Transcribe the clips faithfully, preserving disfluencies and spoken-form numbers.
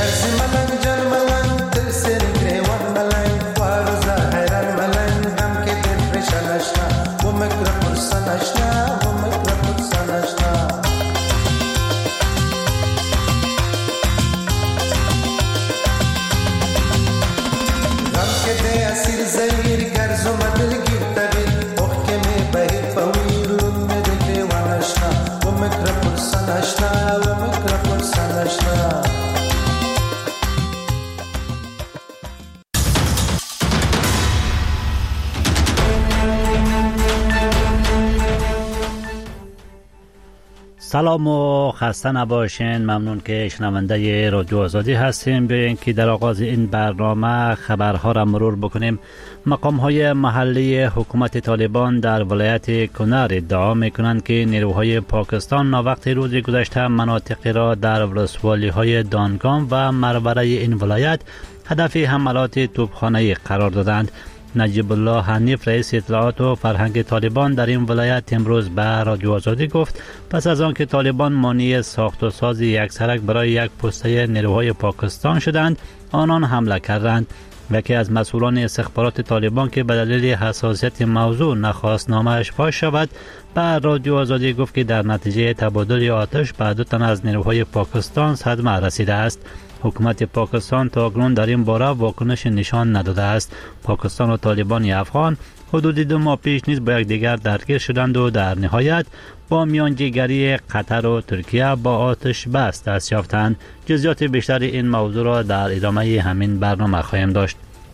سلام و خسته نباشین. ممنون که شنونده رادیو آزادی هستیم. بیاین که در آغاز این برنامه خبرها را مرور بکنیم. مقام های محلی حکومت طالبان در ولایت کنر ادعا میکنند که نیروهای پاکستان ناوقت روز گذشته مناطقی را در ولسوالی های دانگام و مربره این ولایت هدف حملات توپخانه‌ای قرار دادند. نجیب الله حنیف رئیس اطلاعات و فرهنگ طالبان در این ولایت امروز به رادیو آزادی گفت پس از آن که طالبان مانع ساخت و ساز یک سرک برای یک پسته نیروهای پاکستان شدند، آنان حمله کردند. یکی از مسئولان استخبارات طالبان که به دلیل حساسیت موضوع نخواست نامش فاش شود، به رادیو آزادی گفت که در نتیجه تبادل آتش به دو تن از نیروهای پاکستان صدمه رسیده است. حکومت پاکستان تاکنون در این باره واکنش نشان نداده است. پاکستان و طالبان افغان حدود دو ماه پیش نیز با یکدیگر درگیر شدند و در نهایت با میانجیگری قطر و ترکیه با آتش بس دست یافتند. جزئیات بیشتر این موضوع را در ادامه همین برنامه خواهیم داشت.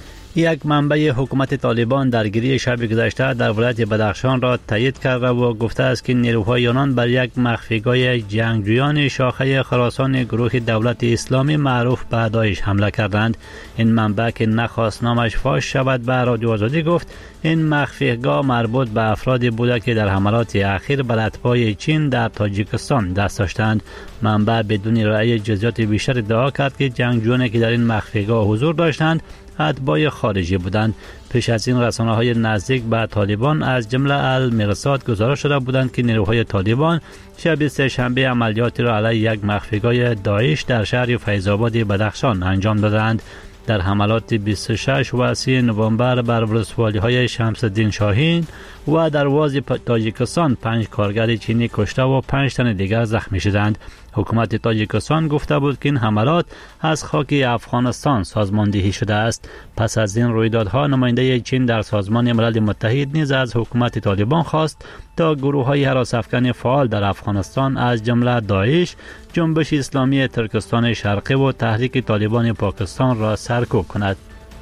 یک منبع حکومت طالبان درگیری شب گذشته در ولایت بدخشان را تایید کرده و گفته است که نیروهای آنان بر یک مخفیگاه جنگجویان شاخه خراسان گروه دولت اسلامی معروف به داعش حمله کردند. این منبع که نخواست نامش فاش شود به رادیو آزادی گفت این مخفیگاه مربوط به افرادی بوده که در حملات اخیر بر اتباع چین در تاجیکستان دست داشتند. منبع بدون ارائه جزئیات بیشتر ادعا کرد که جنگجویانی که در این مخفیگاه حضور داشتند اتباع خارجی بودند. پیش از این رسانه‌های نزدیک به طالبان از جمله المرصاد گزارش شده بودند که نیروهای طالبان شب سه‌شنبه عملیاتی را علیه یک مخفیگاه داعش در شهر فیض‌آباد بدخشان انجام دادند. در حملات بیست و شش و سی نوامبر بر ولسوالی‌های شمس الدین شاهین و درواز تاجیکستان پنج کارگر چینی کشته و پنج تن دیگر زخمی شدند. حکومت تاجیکستان گفته بود که این حملات از خاک افغانستان سازماندهی شده است. پس از این رویدادها نماینده چین در سازمان ملل متحد نیز از حکومت طالبان خواست تا گروه‌های هراس‌افکن فعال در افغانستان از جمله داعش، جنبش اسلامی ترکستان شرقی و تحریک طالبان پاکستان را سرکوب کند.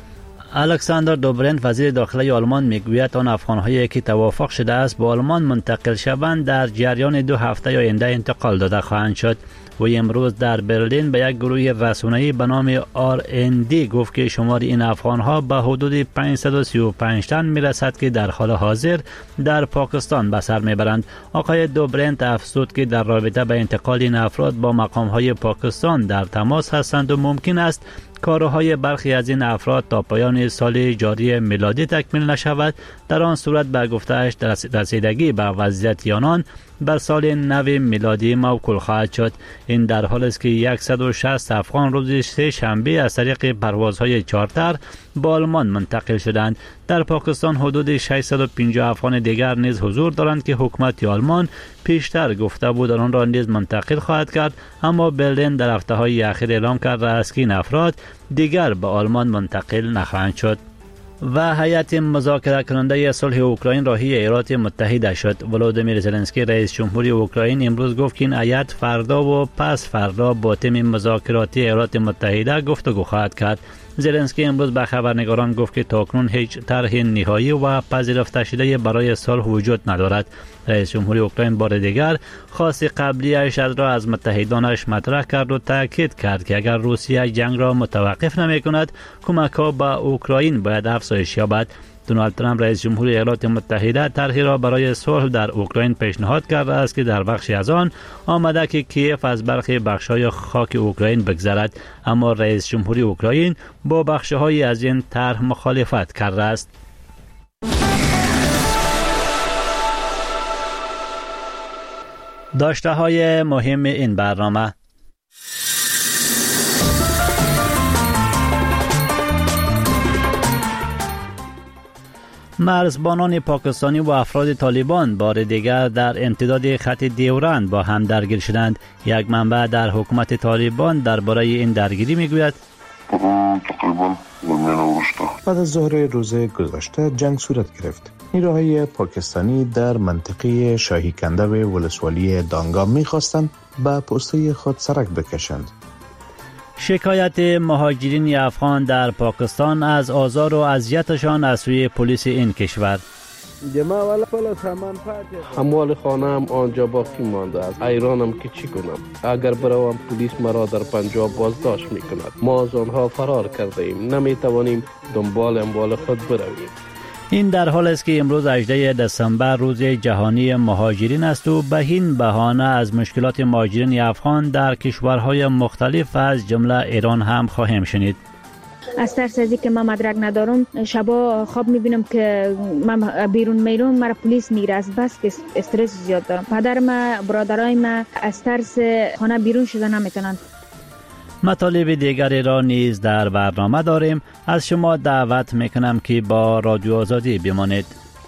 الکساندر دوبرنت وزیر داخلی آلمان میگوید آن افغان‌هایی که توافق شده است با آلمان منتقل شوند در جریان دو هفته آینده انتقال داده خواهند شد. و امروز در برلین به یک گروه رسانه‌ای به نام آر ان دی گفت که شمار این افغان‌ها به حدود پانصد و سی و پنج تن میرسد که در حال حاضر در پاکستان به سر میبرند. آقای دوبرنت افزود که در رابطه به انتقال این افراد با مقام‌های پاکستان در تماس هستند و ممکن است کارهای برخی از این افراد تا پایان سال جاری میلادی تکمیل نشود. در آن صورت به گفته‌اش رسیدگی به وضعیت آنان بر سال نو میلادی موکول خواهد شد. این در حالی است که صد و شصت افغان روز سه شنبه از طریق پروازهای چارتر با آلمان منتقل شدند. در پاکستان حدود ششصد و پنجاه افغان دیگر نیز حضور دارند که حکومت آلمان پیشتر گفته بود آن را نیز منتقل خواهد کرد، اما برلین در هفته‌های اخیر اعلام کرده است که این افراد دیگر به آلمان منتقل نخواهند شد. و هیئت مذاکره کننده صلح اوکراین راهی ایالات متحده شد. ولودیمیر زلنسکی رئیس جمهوری اوکراین امروز گفت که این هیئت فردا و پس فردا با تیم مذاکراتی ایالات متحده گفتگو خواهد کرد. زلنسکی امروز به خبرنگاران گفت که تاکنون هیچ طرح نهایی و پذیرفته شده برای صلح وجود ندارد. رئیس جمهوری اوکراین بار دیگر خواست قبلی اش را از متحدانش مطرح کرد و تاکید کرد که اگر روسیه جنگ را متوقف نمی کند، کمک‌ها به اوکراین باید افزایش یابد. دونالد ترامپ رئیس جمهوری ایالات متحده طرحی را برای صلح در اوکراین پیشنهاد کرده است که در بخشی از آن آمده که کیف از برخی بخش‌های خاک اوکراین بگذرد، اما رئیس جمهوری اوکراین با بخش‌هایی از این طرح مخالفت کرده است. داشته های مهم این برنامه: مرزبانان پاکستانی و افراد طالبان بار دیگر در امتداد خط دیورند با هم درگیر شدند. یک منبع در حکومت طالبان درباره این درگیری میگوید تقریبا بعد از ظهر روز گذشته جنگ صورت گرفت. نیروهای پاکستانی در منطقه شاهی کنده و ولسوالی دانگام می‌خواستند به پوسته خود سرک بکشند. شکایت مهاجرین افغان در پاکستان از آزار و اذیتشان از سوی پلیس این کشور. اموال خانه هم آنجا باقی مانده است. حیرانم که چی کنم. اگر بروم پلیس مرا در پنجاب بازداشت میکند. ما از آنها فرار کرده ایم. نمیتوانیم دنبال اموال خود برویم. این در حال است که امروز هجدهم دسامبر روز جهانی مهاجرین است و به این بهانه از مشکلات مهاجرین افغان در کشورهای مختلف از جمله ایران هم خواهیم شنید. از ترس از اینکه من مدرک ندارم شبا خواب میبینم که من بیرون میرم مرا پلیس میگیره، از بس که استرس زیاد دارم. پدر ما برادرای ما از ترس خانه بیرون شده نمیتونن. مطالب دیگری را نیز در برنامه داریم. از شما دعوت میکنم که با رادیو آزادی بمانید.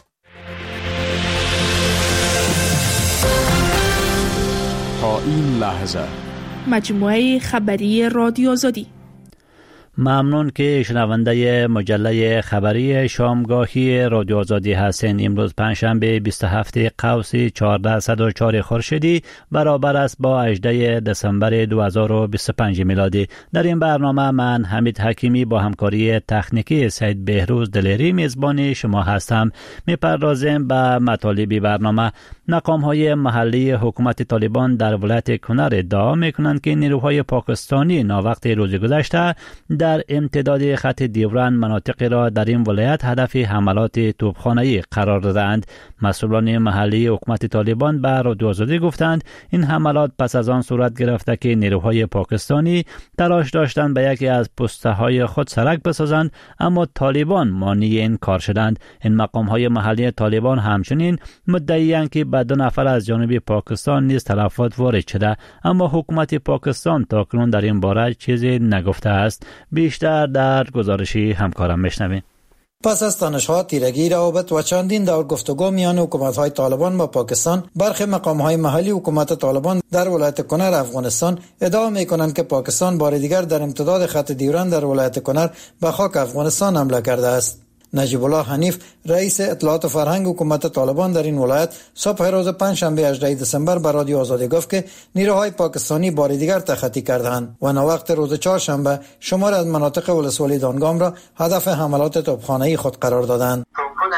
تا این لحظه مجموعه خبری رادیو آزادی. ممنون که شنونده مجله خبری شامگاهی رادیو آزادی هستین. امروز پنجشنبه بیست و هفتم قوس چهارصد و چهار خورشیدی برابر است با هجدهم دسامبر دو هزار و بیست و پنج میلادی. در این برنامه من حمید حکیمی با همکاری تکنیکی سید بهروز دلیری میزبان شما هستم. میپردازیم به مطالب برنامه. مقام‌های محلی حکومت طالبان در ولایت کنر ادعا میکنند که نیروهای پاکستانی ناوقت روز گذشته در امتداد خط دیورند مناطقی را در این ولایت هدف حملات توپخانه‌ای قرار دادند. مسئولان محلی حکومت طالبان به رادیو آزادی گفتند این حملات پس از آن صورت گرفته که نیروهای پاکستانی تلاش داشتند به یکی از پسته‌های خود سرک بسازند، اما طالبان مانع این کار شدند. این مقام‌های محلی طالبان همچنین مدعی‌اند که به دو نفر از جانب پاکستان نیز تلفات وارد شده، اما حکومت پاکستان تاکنون در این باره چیزی نگفته است. بیشتر در گزارشی همکارم میشنویم. پس از تنش‌ها، تیرگی، روابط و چندین دور گفتگو میان حکومت‌های طالبان با پاکستان، برخی مقام‌های محلی حکومت طالبان در ولایت کنر افغانستان ادعا می‌کنند که پاکستان بار دیگر در امتداد خط دیورند در ولایت کنر به خاک افغانستان حمله کرده است. نجیب الله حنیف رئیس اطلاعات و فرهنگ حکومت طالبان در این ولایت صبح روز پنجشنبه هجدهم دسامبر به رادیو آزادی گفت که نیروهای پاکستانی بار دیگر تخطی کردند و ناوقت روز چهارشنبه شمار از مناطق ولسوالی دانگام را هدف حملات توپخانه‌ای خود قرار دادند.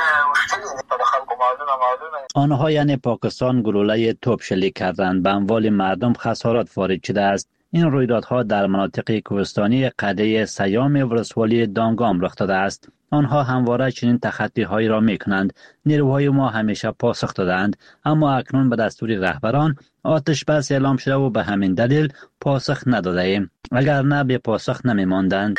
آنها یعنی پاکستان گلوله توپ شلیک کردند، به اموال مردم خسارات وارد شده است. این رویدادها در مناطق کوهستانی قده سیام ولسوالی دانگام رخ داده است. آنها همواره چنین تخطی‌هایی را می‌کنند. نیروهای ما همیشه پاسخ دادند، اما اکنون به دستور رهبران آتش بس اعلام شده و به همین دلیل پاسخ نداده ایم. اگر نه به پاسخ نمی‌ماندند.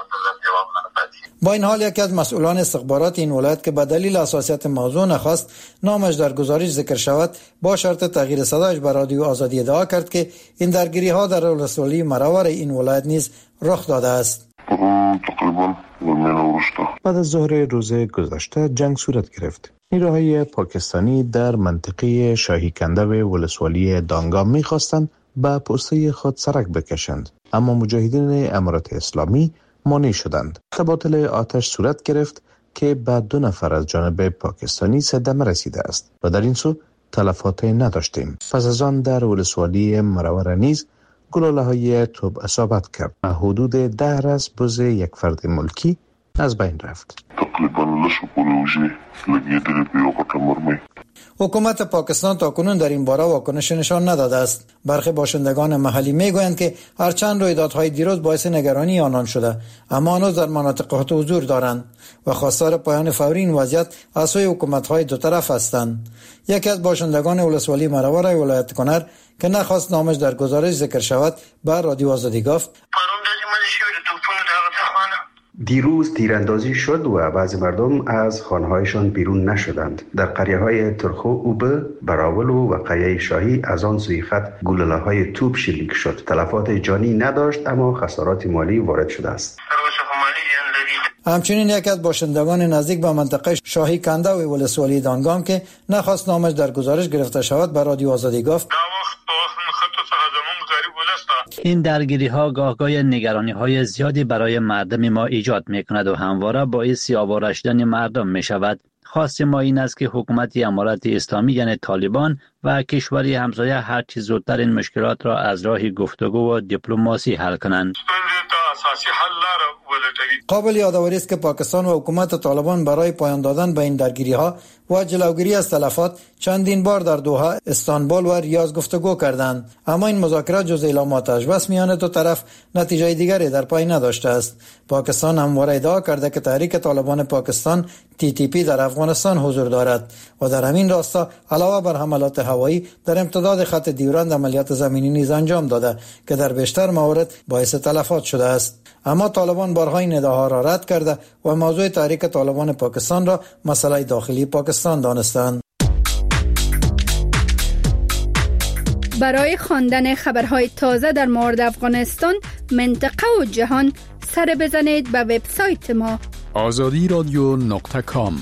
با این حال یکی از مسئولان استخبارات این ولایت که به دلیل حساسیت موضوع نخواست نامش در گزارش ذکر شود، با شرط تغییر صدایش به رادیو آزادی ادعا کرد که این درگیری ها در ولسوالی مراور این ولایت نیز رخ داده است. تقریبا بعد از ظهر روز گذشته جنگ صورت گرفت. نیروهای پاکستانی در منطقه شاهی کنده و ولسوالی دانگام می‌خواستند به پوسته خود سرک بکشند، اما مجاهدین امارات اسلامی مانع شدند. تبادل آتش صورت گرفت که به دو نفر از جانب پاکستانی صدمه رسیده است و در این سو تلفات نداشتیم. پس از آن در ولسوالی مراور نیز گلوله های توپ اصابت کرد. حدود ده رس بز یک فرد ملکی از بین رفت. تقریبا لسو پروژه لگیدلی پیوقت مرمی. حکومت پاکستان تاکنون در این باره واکنش نشان نداده است. برخی باشندگان محلی میگویند که هرچند رویدادهای دیروز باعث نگرانی آنان شده، اما آنها در مناطق خود حضور دارند و خواستار پایان فوری این وضعیت از سوی حکومت‌های دو طرف هستند. یکی از باشندگان ولسوالی مراور ولایت کنر که نخواست نامش در گزارش ذکر شود به رادیو آزادی گفت: دیروز تیراندازی شد و بعضی مردم از خانه‌هایشان بیرون نشدند. در قریه‌های ترخو، اوبه، براول و وقایع شاهی از آن سوی خط گلوله‌های توپ شلیک شد. تلفات جانی نداشت اما خسارات مالی وارد شده است. همچنین یکی از باشندگان نزدیک به منطقه شاهی کنده و ولسوالی دانگام که نخواست نامش در گزارش گرفته شود به رادیو آزادی گفت این درگیری ها گاهگاه نگرانی های زیادی برای مردم ما ایجاد می کند و همواره باعث آواره شدن مردم می شود. خواست ما این است که حکومت امارت اسلامی یعنی طالبان و کشوری همسایه هر چه زودتر این مشکلات را از راه گفتگو و دیپلماسی حل کنند. قابل یادآوری است که پاکستان و حکومت طالبان برای پایان دادن به این درگیری ها و جلوگیری از تلفات چندین بار در دوحه، استانبول و ریاض گفتگو کردند، اما این مذاکرات جز اعلام آتش بس میان دو طرف نتیجه دیگری در پی نداشته است. پاکستان همواره ادعا کرده که تحریک طالبان پاکستان تی تی پی در افغانستان حضور دارد و در همین راستا علاوه بر حملات هوایی در امتداد خط دیورند عملیات زمینی نیز انجام داده که در بیشتر موارد باعث تلفات شده است. اما طالبان بارها این ادعاها را رد کرده و موضوع تحریک طالبان پاکستان را مسئله داخلی پاکستان دانستند. برای خواندن خبرهای تازه در مورد افغانستان، منطقه و جهان سر بزنید به وبسایت ما آزادی رادیو نقطه کام.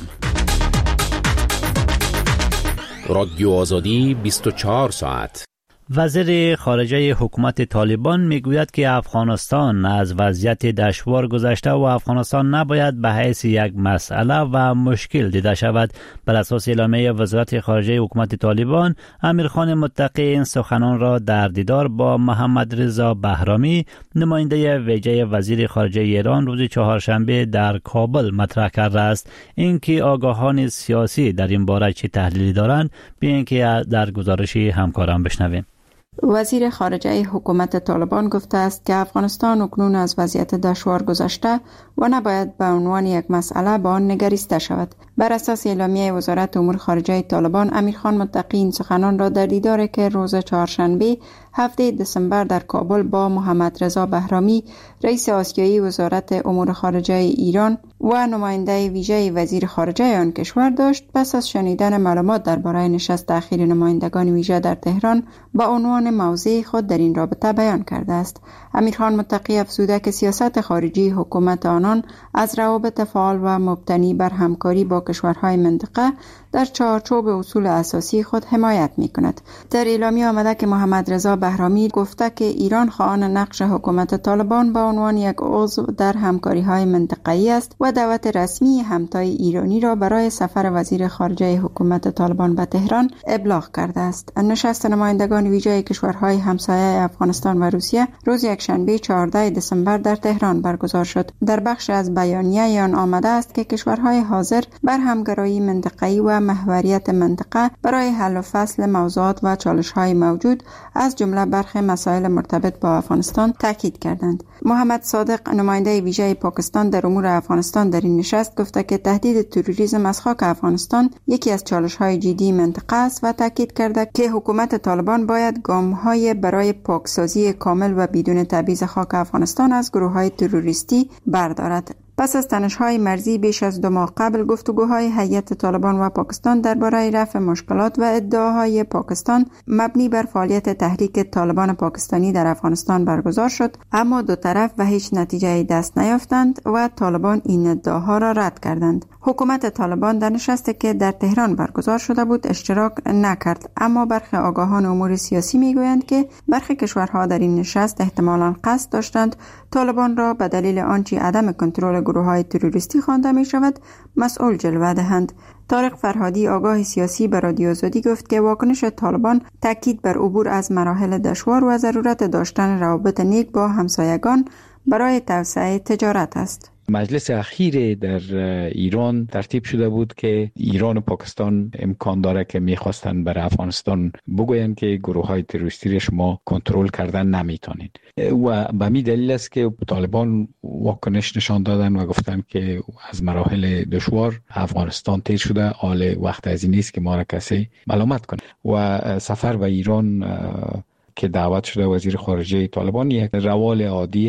رادیو آزادی بیست و چهار ساعت. وزیر خارجه حکومت طالبان میگوید که افغانستان از وضعیت دشوار گذشته و افغانستان نباید به حیث یک مسئله و مشکل دیده شود. بر اساس اعلامیه وزارت خارجه حکومت طالبان، امیرخان متقی این سخنان را در دیدار با محمد رضا بهرامی، نماینده ویژه وزیر خارجه ایران، روز چهارشنبه در کابل مطرح کرده است. اینکه آگاهان سیاسی در این باره چه تحلیلی دارند، بیاین که در گزارش همکاران بشنویم. وزیر خارجه حکومت طالبان گفته است که افغانستان اکنون از وضعیت دشوار گذشته و نباید به عنوان یک مسئله به آن نگریسته شود. بر اساس اعلامیه وزارت امور خارجه طالبان، امیرخان متقی این سخنان را در دیداری که روز چهارشنبه هفته دسامبر در کابل با محمد رضا بهرامی، رئیس آسیایی وزارت امور خارجه ایران و نماینده ویژه وزیر خارجه آن کشور داشت، پس از شنیدن معلومات درباره نشست اخیر نمایندگان ویژه در تهران با عنوان موضع خود در این رابطه بیان کرده است. امیرخان متقی افزوده که سیاست خارجی حکومت آنان از روابط فعال و مبتنی بر همکاری با کشورهای منطقه در چارچوب اصول اساسی خود حمایت می کند. در اعلامیه آمده که محمد رضا بهرامی گفته که ایران خواهان نقش حکومت طالبان به عنوان یک عضو در همکاری های منطقه‌ای است و دعوت رسمی همتای ایرانی را برای سفر وزیر خارجه حکومت طالبان به تهران ابلاغ کرده است. نشست نمایندگان ویژه کشورهای همسایه افغانستان و روسیه روز یکشنبه چهاردهم دسامبر در تهران برگزار شد. در بخش از بیانیه آن آمده است که کشورهای حاضر بر همکاری منطقه‌ای و محوریت منطقه برای حل و فصل موضوعات و چالش‌های موجود از جمله برخی مسائل مرتبط با افغانستان تاکید کردند. محمد صادق، نماینده ویژه پاکستان در امور افغانستان، در این نشست گفته که تهدید تروریسم از خاک افغانستان یکی از چالش‌های جدی منطقه است و تاکید کرده که حکومت طالبان باید گام‌های برای پاکسازی کامل و بدون تبعیض خاک افغانستان از گروه‌های تروریستی بردارد. پس از تنش‌های مرزی بیش از دو ماه قبل، گفتگوهای هیئت طالبان و پاکستان درباره رفع مشکلات و ادعاهای پاکستان مبنی بر فعالیت تحریک طالبان پاکستانی در افغانستان برگزار شد، اما دو طرف و هیچ نتیجه دست نیافتند و طالبان این ادعاها را رد کردند. حکومت طالبان در نشستی که در تهران برگزار شده بود اشتراک نکرد، اما برخی آگاهان امور سیاسی میگویند که برخی کشورها در این نشست احتمالاً قصد داشتند طالبان را به دلیل آنچه عدم کنترل گروه‌های تروریستی خوانده می شود مسئول جلوه دهند. طارق فرهادی، آگاه سیاسی، به رادیو آزادی گفت که واکنش طالبان تاکید بر عبور از مراحل دشوار و ضرورت داشتن روابط نیک با همسایگان برای توسعه تجارت است. مجلس اخیر در ایران ترتیب شده بود که ایران و پاکستان امکان داره که میخواستن بر افغانستان بگویند که گروه های تروریستی را شما کنترل کردن نمیتونید و به می دلیل است که طالبان واکنش نشان دادن و گفتن که از مراحل دشوار افغانستان تیر شده، حال وقت از این نیست که ما را کسی ملامت کنه و سفر به ایران که دعوت شده وزیر خارجه طالبان یک روال عادی است.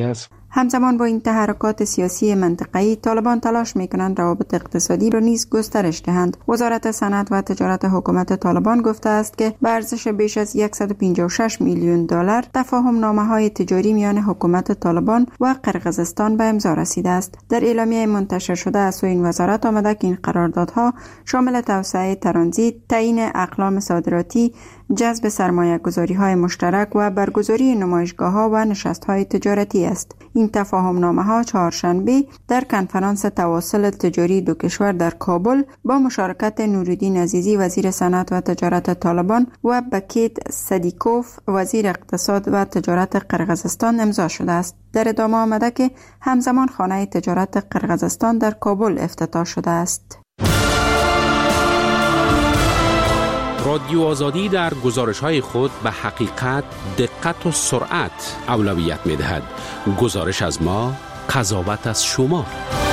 همزمان با این تحرکات سیاسی منطقه‌ای، طالبان تلاش می‌کنند روابط اقتصادی را نیز گسترش دهند. وزارت صنعت و تجارت حکومت طالبان گفته است که به ارزش بیش از صد و پنجاه و شش میلیون دلار تفاهم نامه‌های تجاری میان حکومت طالبان و قرقیزستان به امضا رسیده است. در اعلامیه منتشر شده از سوی این وزارت آمده که این قراردادها شامل توسعه ترانزیت، تعیین اقلام صادراتی، جذب سرمایه‌گذاری‌های مشترک و برگزاری نمایشگاه‌ها و نشست‌های تجارتی است. این تفاهم‌نامه‌ها چهارشنبه در کنفرانس تواصل تجاری دو کشور در کابل با مشارکت نورالدین عزیزی وزیر صنعت و تجارت طالبان و بکیت صدیکوف وزیر اقتصاد و تجارت قرقیزستان امضا شده است. در ادامه آمده که همزمان خانه تجارت قرقیزستان در کابل افتتاح شده است. رادیو آزادی در گزارش‌های خود به حقیقت، دقت و سرعت اولویت می‌دهد. گزارش از ما، قضاوت از شما.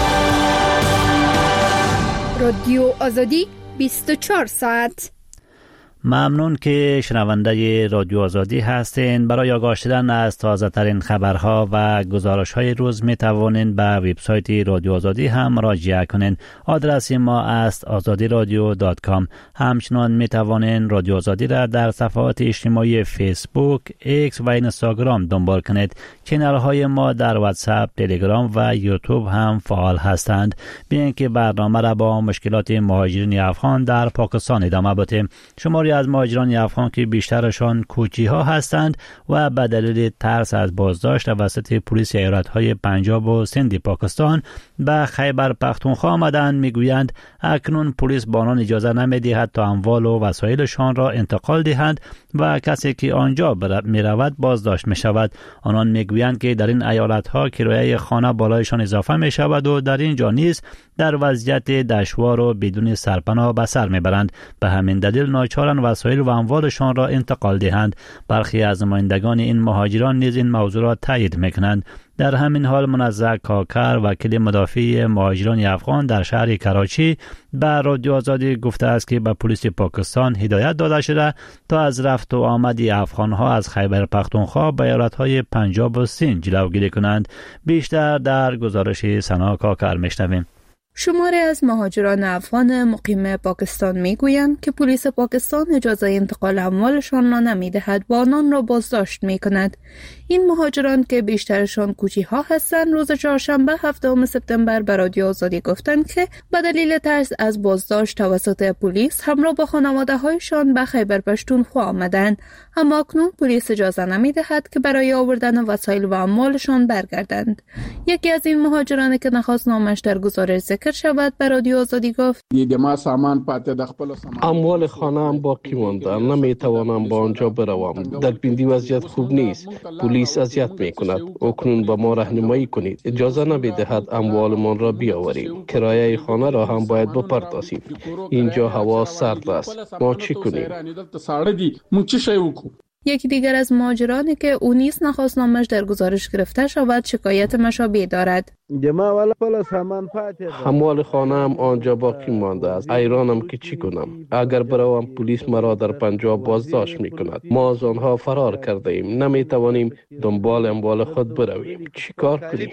رادیو آزادی بیست و چهار ساعت. ممنون که شنونده رادیو آزادی هستین. برای آگاه شدن از تازه ترین خبرها و گزارش های روز می توانین به وبسایت رادیو آزادی هم مراجعه کنین. آدرس ما است آزادی رادیو دات کام. همچنان می توانین رادیو آزادی را در صفحات اجتماعی فیسبوک، ایکس و اینستاگرام دنبال کنید. کانال های ما در واتساپ، تلگرام و یوتیوب هم فعال هستند. بیاین که برنامه را با مشکلات مهاجرین افغان در پاکستان ادامه بدیم. شماری از مهاجران افغان که بیشترشان کوچی ها هستند و به دلیل ترس از بازداشت توسط پلیس ایالت‌های پنجاب و سند پاکستان به خیبر پختونخوا آمدند، میگویند اکنون پلیس به آنان اجازه نمی‌دهد تا اموال و وسایلشان را انتقال دهند و کسی که آنجا می‌رود بازداشت می‌شود. آنان میگویند که در این ایالت‌ها کرایه خانه بالایشان اضافه می‌شود و در اینجا نیز در وضعیت دشوار و بدون سرپناه به سر می‌برند. به همین دلیل ناچارند وسایل و اموالشان را انتقال دهند. برخی از نمایندگان این مهاجران نیز این موضوع را تایید می‌کنند. در همین حال منزه کاکر، وکیل مدافع مهاجران افغان در شهر کراچی، به رادیو آزادی گفته است که به پلیس پاکستان هدایت داده شده تا از رفت و آمد افغان‌ها از خیبر پختونخوا به ایالت‌های پنجاب و سند جلوگیری کنند. بیشتر در گزارش سنا کاکر می‌شنویم. شماری از مهاجران افغان مقیم پاکستان میگویند که پلیس پاکستان اجازه انتقال اموالشان را نمیدهد و آنان را بازداشت میکند. این مهاجران که بیشترشان کوچی ها هستند روز چهارشنبه هفتم سپتامبر به رادیو آزادی گفتند که به دلیل ترس از بازداشت توسط پلیس همراه با خانواده هایشان به خیبر پختونخوا آمدند، اما اکنون پلیس اجازه نمیدهد که برای آوردن وسایل و اموالشان برگردند. یکی از این مهاجران که نخواست نامش در گزارش ذکر شود به رادیو آزادی گفت اموال خانه هم باقی مانده، نمیتوانم با آنجا بروم. در بندی وضعیت خوب نیست، پلیس اذیت میکند. اکنون با ما راهنمایی کنید، اجازه نمیدهد اموالمان را بیاوریم. کرایه خانه را هم باید بپردازیم. اینجا هوا سرد است، ما چی کنیم؟ یکی دیگر از مهاجرانی که او نیز نخواست نامش در گزارش گرفته شود شکایت مشابه دارد. اموال خانه هم آنجا باقی مانده است. ایرانم که چی کنم؟ اگر بروم پلیس مرا در پنجاب بازداشت میکند. ما از آنها فرار کرده ایم، نمیتوانیم دنبال اموال خود برویم. چی کار کنیم؟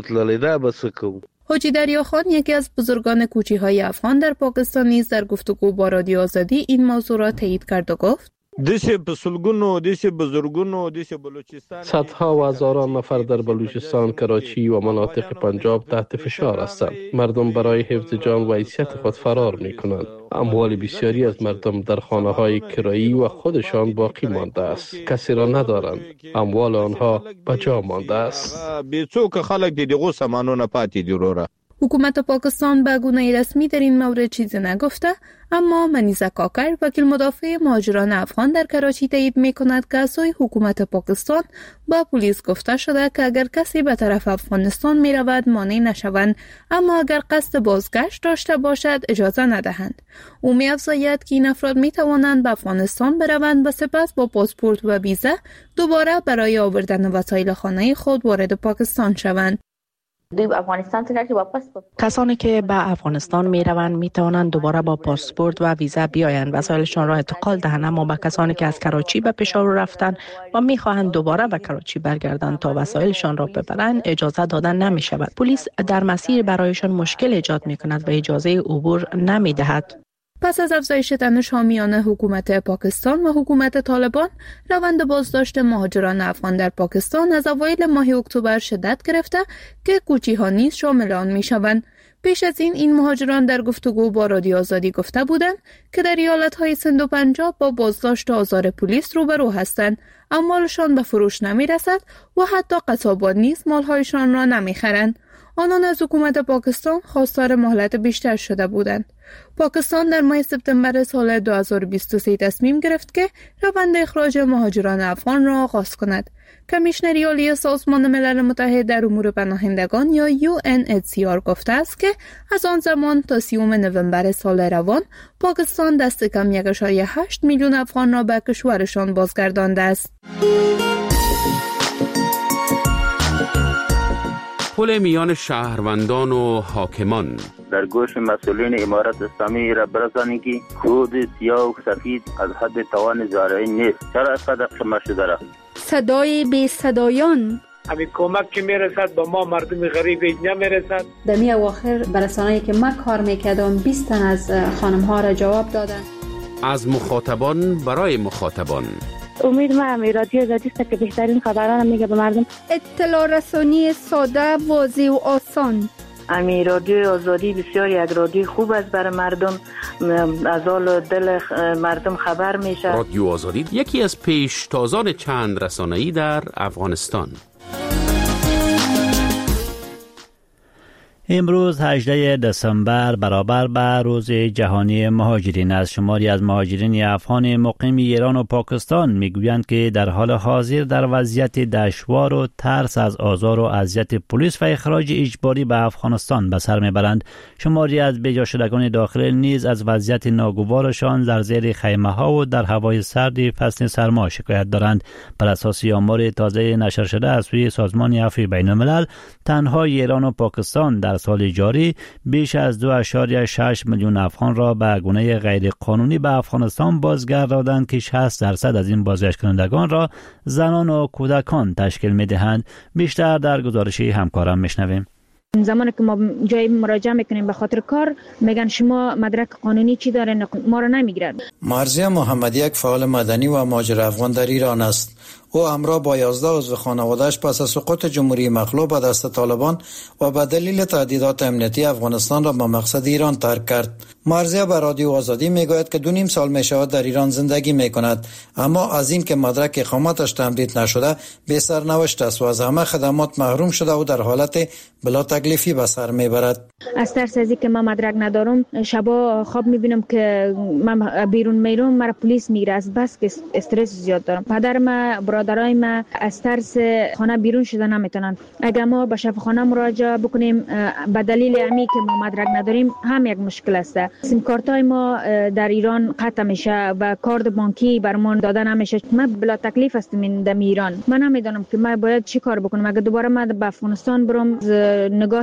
حاجی دریاخان، یکی از بزرگان کوچی های افغان در پاکستان، نیز در گفتگو با رادیو آزادی این موضوع را تایید کرد و گفت صدها و هزاران نفر در بلوچستان، کراچی و مناطق پنجاب تحت فشار هستند. مردم برای حفظ جان و حیثیت خود فرار می کنند. اموال بسیاری از مردم در خانه های کرایی و خودشان باقی مانده است. کسی را ندارند. اموال آنها بجا مانده است. حکومت پاکستان به گونه رسمی در این مورد چیزی نگفته، اما منیزه کاکر، وکیل مدافع مهاجران افغان در کراچی، تایید می‌کند که از سوی حکومت پاکستان با پلیس گفته شده که اگر کسی به طرف افغانستان می‌رود مانع نشوند، اما اگر قصد بازگشت داشته باشد اجازه ندهند. او می‌افزاید که این افراد می‌توانند به افغانستان بروند و سپس با پاسپورت و ویزا دوباره برای آوردن وسایل خانه خود وارد پاکستان شوند. افغانستان که واپس کسانی که به افغانستان می روند می توانند دوباره با پاسپورت و ویزا بیایند، وسایلشان را انتقال دهند، اما به کسانی که از کراچی به پشاور رفتند و می خواهند دوباره به کراچی برگردند تا وسایلشان را ببرند اجازه دادن نمی شود. پلیس در مسیر برایشان مشکل ایجاد می کند و اجازه عبور نمی دهد. پس از افزایش تنش میان حکومت پاکستان و حکومت طالبان، روند بازداشت مهاجران افغان در پاکستان از اوایل ماه اکتبر شدت گرفته که کوچی‌ها نیز شامل آن می‌شوند. پیش از این این مهاجران در گفتگو با رادیو آزادی گفته بودند که در ایالت‌های سند و پنجاب با بازداشت و آزار پلیس روبرو هستند، اموالشان به فروش نمی‌رسد و حتی قصابان نیز مال‌هایشان را نمی‌خرند. آنان از حکومت پاکستان خواستار مهلت بیشتر شده بودند. پاکستان در ماه سپتامبر سال دو هزار و بیست و سه تصمیم گرفت که روند اخراج مهاجران افغان را آغاز کند. کمیشنری عالی سازمان ملل متحد در امور پناهندگان یا یو ان اچ سی آر گفته است که از آن زمان تا سیوم نوامبر سال روان پاکستان دست کم یک ممیز هشت میلیون افغان را به کشورشان بازگردانده است. پل میان شهروندان و حاکمان در گوش مسئولین امارت اسلامی را برسانید که خود سیاه و سفید از حد توان زارعی نیست. چرا اینقدر قمه شده را؟ صدای بی صدایان همین کمک که میرسد با ما مردم غریب نمیرسد. در می اواخر برسانه‌ای که ما کار میکردم بیست تن از خانم ها را جواب دادن. از مخاطبان برای مخاطبان. امید ما هم رادیو آزادی است که بهترین خبران میگه به مردم. اطلاع رسانی ساده، واضح و آسان. امی رادیو آزادی بسیار یک رادیو خوب است برای مردم، از حال دل مردم خبر میشه. رادیو آزادی یکی از پیشتازان چند رسانه‌ای در افغانستان. امروز هجدهم دسامبر برابر به روز جهانی مهاجرین است. شماری از مهاجرین افغان مقیم ایران و پاکستان میگویند که در حال حاضر در وضعیت دشوار و ترس از آزار و اذیت پلیس و اخراج اجباری به افغانستان به سر میبرند. شماری از بیجا شدگان داخل نیز از وضعیت ناگوارشان در زیر خیمه ها و در هوای سرد فصل سرما شکایت دارند. بر اساس آمار تازه نشر شده از سوی سازمان عفو بین الملل، تنها ایران و پاکستان در سال جاری بیش از دو ممیز شش میلیون افغان را به گونه غیر قانونی به افغانستان بازگرداندند که شصت درصد از این بازگشت کنندگان را زنان و کودکان تشکیل می‌دهند. بیشتر در گزارش همکارم میشنویم. زمانی که ما جای مراجعه میکنیم به خاطر کار میگن شما مدرک قانونی چی داره، ما را نمیگیرن. مرضیه محمدی یک فعال مدنی و مهاجر افغان در ایران است. او همراه با یازده عضو خانواده‌اش پس از سقوط جمهوری مخلوع به دست طالبان و به دلیل تهدیدات امنیتی افغانستان را به مقصد ایران ترک کرد. مرضیه به رادیو آزادی میگوید که دو نیم سال میشود در ایران زندگی میکند، اما از این که مدرک اقامتش تمدید نشده بی سرنوشت است و از همه خدمات محروم شده و در حالت بلا تکلیفی به سر میبرد. از ترس از اینکه من مدرک ندارم شبا خواب میبینم که من بیرون میرم مرا پلیس میگیره، از بس که استرس زیاد دارم. پدر ما برادرای ما از ترس خانه بیرون شده نمیتونن. اگر ما به شفاخانه مراجعه بکنیم به دلیل امی که ما مدرک نداریم هم یک مشکل است. سیم کارتای ما در ایران قطع میشه و کارت بانکی برمان داده نمیشه. ما بلا تکلیف هستیم در ایران. من نمیدونم که من باید چی کار بکنم. اگر دوباره من به افغانستان برم نگاه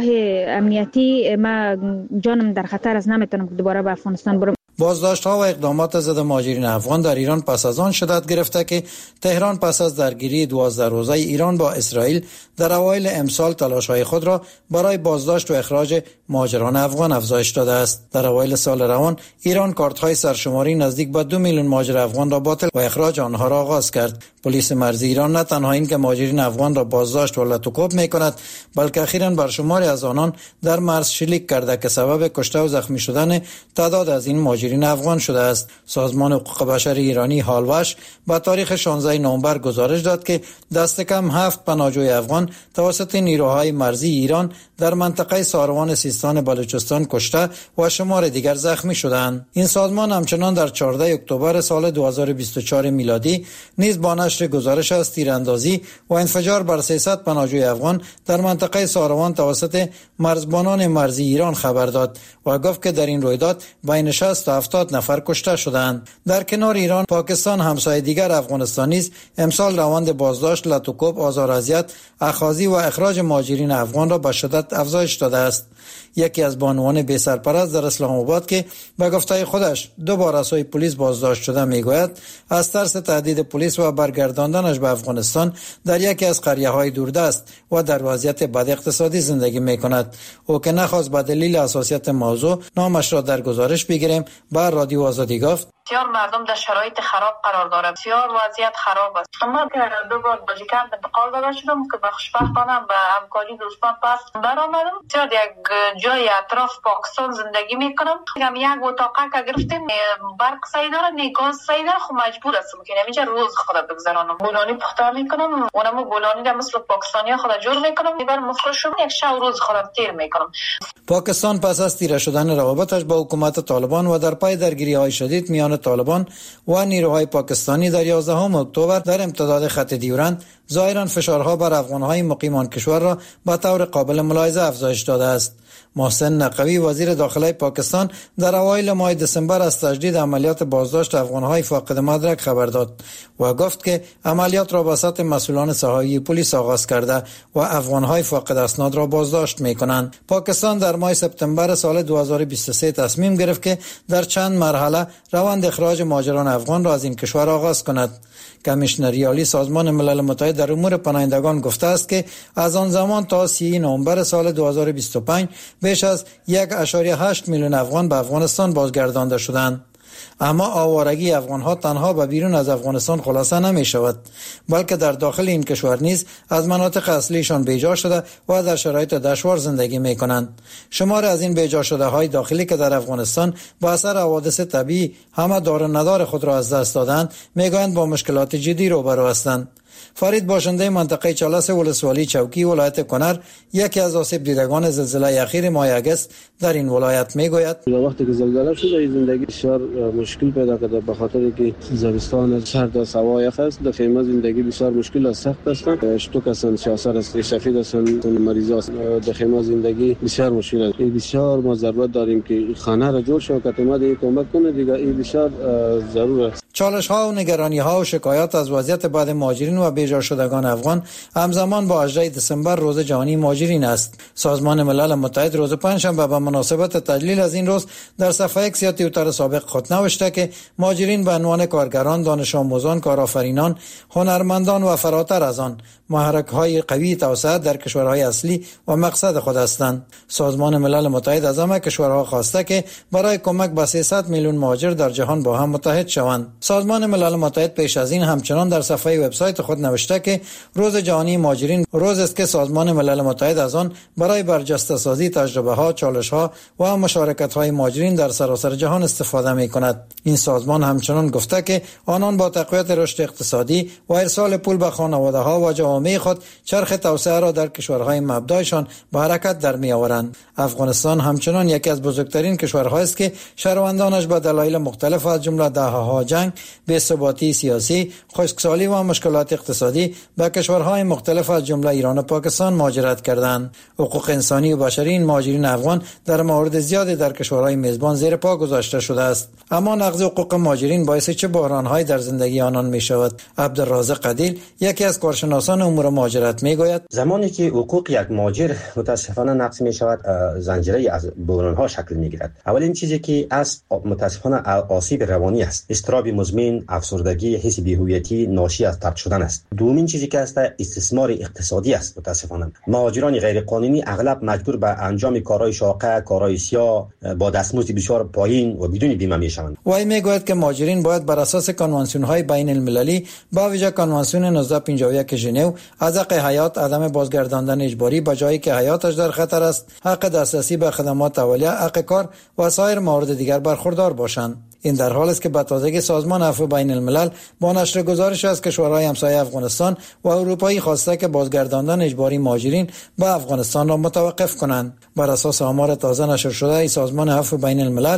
امنیتی ما جانم در خطر است، نمیتونم که دوباره به افغانستان برم. بازداشت‌ها و اقدامات ضد مهاجرین افغان در ایران پس از آن شدت گرفته که تهران پس از درگیری دوازده روزه ایران با اسرائیل در اوایل امسال تلاش‌های خود را برای بازداشت و اخراج مهاجران افغان افزایش داده است. در اوایل سال روان ایران کارت‌های سرشماری نزدیک به دو میلیون مهاجر افغان را باطل و اخراج آنها را آغاز کرد. پلیس مرزی ایران نه تنها این که مهاجرین افغان را بازداشت و لطوکوب می‌کند، بلکه اخیراً بر شماری از آنان در مرز شلیک کرده که سبب کشته و زخمی شدن تعداد از این مهاجرین افغان شده است. سازمان حقوق بشر ایرانی هالوش با تاریخ شانزده نوامبر گزارش داد که دست کم هفت پناهجوی افغان توسط نیروهای مرزی ایران در منطقه ساروان سیستان بلوچستان کشته و شمار دیگر زخمی شدند. این سازمان همچنان در چهاردهم اکتبر سال دو هزار و بیست و چهار میلادی نیز با نشر گزارش از تیراندازی و انفجار بر سیصد پناهجوی افغان در منطقه ساروان توسط مرزبانان مرزی ایران خبر داد و گفت که در این رویداد بین شصت تا تا هفتاد نفر کشته شدند. در کنار ایران، پاکستان همسایه دیگر افغانستان نیز امسال روند بازداشت، لطوکوب، آزار اذیت، اخاذی و اخراج مهاجرین افغان را به شدت افزایش داده است. یکی از بانوان بی سرپرست در اسلام آباد که به گفته خودش دو بار از سوی پلیس بازداشت شده میگوید از ترس تهدید پلیس و برگرداندنش به افغانستان در یکی از قریه‌های دوردست و در وضعیت بد اقتصادی زندگی میکند. او که نخواست به دلیل حساسیت موضوع نامش را در گزارش بگیریم، بر رادیو آزادی گفت بسیار مردم در شرایط خراب قرار داره، بسیار وضعیت خراب است. ما که دو بار باجیکند انتقال داده شدم که به خوشبختانه به همکاری دوستان پس برآمدم. بسیار یک جای اطراف پاکستان زندگی میکنم. هم یک اتاقه که گرفتیم، برق صحیح داره، نیگاز صحیح داره، خب مجبور هستم که همینجا روز خود بگذرانم. بولانی پخته میکنم، اونم بولانی را مثل پاکستانی خود جور میکنم، میبرم مفروشم، یک شب روز خودم تیر میکنم. پاکستان پس از تیره شدن روابطش با حکومت طالبان و در پای درگیری‌های شدید میان طالبان و نیروهای پاکستانی در یازدهم اکتبر در امتداد خط دیورند ظاهراً فشارها بر افغان‌های مقیم آن کشور را به طور قابل ملاحظه افزایش داده است. محسن نقوی وزیر داخلی پاکستان در اوایل ماه دسامبر از تجدید عملیات بازداشت افغان‌های فاقد مدرک خبر داد و گفت که عملیات را با سطح مسئولان ساحلی پلیس آغاز کرده و افغان‌های فاقد اسناد را بازداشت می‌کنند. پاکستان در ماه سپتامبر سال دو هزار و بیست و سه تصمیم گرفت که در چند مرحله روند اخراج مهاجران افغان را از این کشور آغاز کند. کمیشنری عالی سازمان ملل متحد در امور پناهندگان گفته است که از آن زمان تا سی نوامبر سال دو هزار و بیست و پنج بیش از یک و هشت میلیون افغان به افغانستان بازگردانده شدند. اما آوارگی افغان‌ها تنها به بیرون از افغانستان خلاصه نمی شود، بلکه در داخل این کشور نیز از مناطق اصلیشان بیجا شده و در شرایط دشوار زندگی می کنند. شمار از این بیجا شده های داخلی که در افغانستان با اثر حوادث طبیعی همه دار و ندار خود را از دست دادند میگویند با مشکلات جدی روبرو هستند. فرید باشنده منطقه چالس ولسوالی چوکی ولایت کنر یکی از آسیب دیدگان زلزله اخیر ماه اگست در این ولایت میگوید وقتی که زلزله شد زندگی بسیار مشکل پیدا کرده به خاطر که زمستان سرد و هوا یخ است. در خیمه زندگی بسیار مشکل است، سخت است. اشتوک هستند، شاسر است، سفید هستند، مریضا است. در خیمه زندگی بسیار مشکل است. بسیار ما ضرورت داریم که خانه را جور شود که ما کمک کنه دیگه. این بسیار ضرور است. چالش ها و نگرانی ها و شکایات از وضعیت بعد مهاجرین و بیجا شدگان افغان همزمان با هجدهم دسامبر روز جهانی مهاجرین است. سازمان ملل متحد روز پنجشنبه به مناسبت تجلیل از این روز در صفحه ایکس یا توییتر سابق خود نوشته که مهاجرین به عنوان کارگران، دانش آموزان، کارآفرینان، هنرمندان و فراتر از آن محرک‌های قوی توسعه در کشورهای اصلی و مقصد خود هستند. سازمان ملل متحد از همه کشورها خواسته که برای کمک به سیصد میلیون مهاجر در جهان با هم متحد شوند. سازمان ملل متحد پیش از این همچنان در صفحه وبسایت خود نوشته که روز جهانی مهاجرین روز است که سازمان ملل متحد از آن برای برجسته سازی تجربه‌ها، چالش‌ها و مشارکت‌های مهاجرین در سراسر جهان استفاده می‌کند. این سازمان همچنان گفته که آنان با تقویت رشد اقتصادی و ارسال پول به خانواده‌ها و جوامع خود چرخ توسعه را در کشورهای مبدأشان به حرکت در می‌آورند. افغانستان همچنان یکی از بزرگترین کشورهایی است که شهروندانش به دلایل مختلف از جمله دهه‌ها جنگ، بی‌ثباتی سیاسی، خشکسالی و مشکلات اقتصادی به کشورهای مختلف از جمله ایران و پاکستان مهاجرت کردند. حقوق انسانی و بشری این مهاجرین افغان در مورد زیادی در کشورهای میزبان زیر پا گذاشته شده است. اما نقض حقوق مهاجرین باعث چه بحران‌هایی در زندگی آنان می‌شود؟ عبدالرازق قدیل یکی از کارشناسان امور مهاجرت میگوید زمانی که حقوق یک مهاجر متاسفانه نقض می‌شود زنجیره از بحران‌ها شکل می‌گیرد. اولین چیزی که از متاسفانه آسیب روانی است، اضطراب مزمن، افسردگی، حس بی‌هویتی ناشی از ترک شدن است. دومین چیزی که است استثمار اقتصادی است. متاسفانه مهاجران غیر قانونی اغلب مجبور به انجام کارهای شاقه، کارهای سیاه با دستمزد بسیار پایین و بدون بیمه میشوند. وی میگوید که مهاجرین باید بر اساس کنوانسیون‌های بین المللی با ویژه کنوانسیون نوزده پنجاه و یک ژنو از حق حیات، عدم بازگرداندن اجباری به جایی که حیاتش در خطر است، حق دسترسی به خدمات اولیه، حق کار و سایر موارد دیگر برخوردار باشند. این در حالی است که به تازگی سازمان عفو بین الملل با نشر گزارش از کشورهای همسایه افغانستان و اروپایی خواسته که بازگرداندن اجباری مهاجرین به افغانستان را متوقف کنند. بر اساس آمار تازه نشر شده ای سازمان عفو بین الملل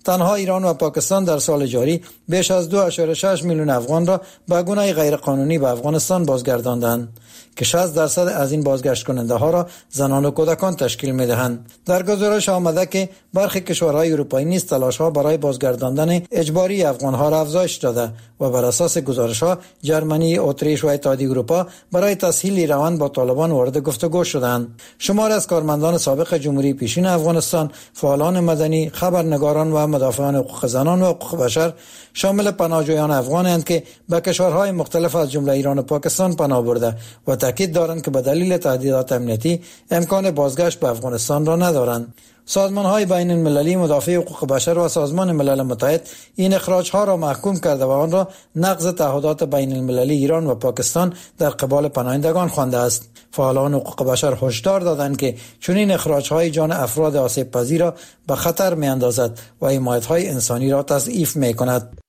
تنها ایران و پاکستان در سال جاری بیش از دو ممیز شش میلیون افغان را به گونه غیرقانونی به افغانستان بازگرداندند که شصت درصد از این بازگشت کننده ها را زنان و کودکان تشکیل می دهند. در گزارش آمده که برخی کشورهای اروپایی نیز تلاش ها برای بازگرداندن اجباری افغان ها را افزایش داده و بر اساس گزارش ها ژرمنی، اتریش و اتحادیه اروپا برای تسهیل روند با طالبان وارد گفتگو شدند. شمار از کارمندان سابق جمهوری پیشین افغانستان، فعالان مدنی، خبرنگاران و مدافعان حقوق زنان و حقوق بشر شامل پناهجویان افغانند که به کشورهای مختلف از جمله ایران و پاکستان پناه برده و تاکید دارند که به دلیل تهدیدات امنیتی امکان بازگشت به افغانستان را ندارند. سازمان‌های بین المللی مدافع حقوق بشر و سازمان ملل متحد این اخراج‌ها را محکوم کرده و آن را نقض تعهدات بین المللی ایران و پاکستان در قبال پناهندگان خوانده است. فعالان حقوق بشر هشدار دادند که چنین اخراج‌های جان افراد آسیب پذیر را به خطر می‌اندازد و حمایت‌های انسانی را تضعیف می‌کند.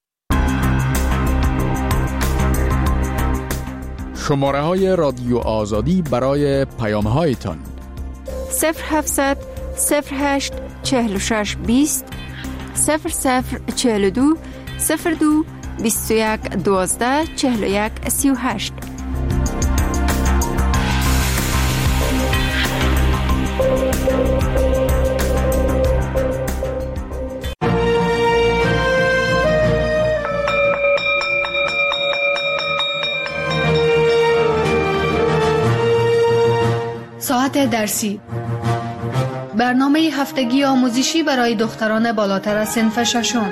شماره های رادیو آزادی برای پیام هایتان صفر هفتصد صفر هشت چهل و شش بیست صفر صفر چهل و دو صفر دو بیست و یک دوازده چهل و یک سی و هشت. ساعت درسی، برنامه هفتگی آموزشی برای دختران بالاتر از صنف ششم.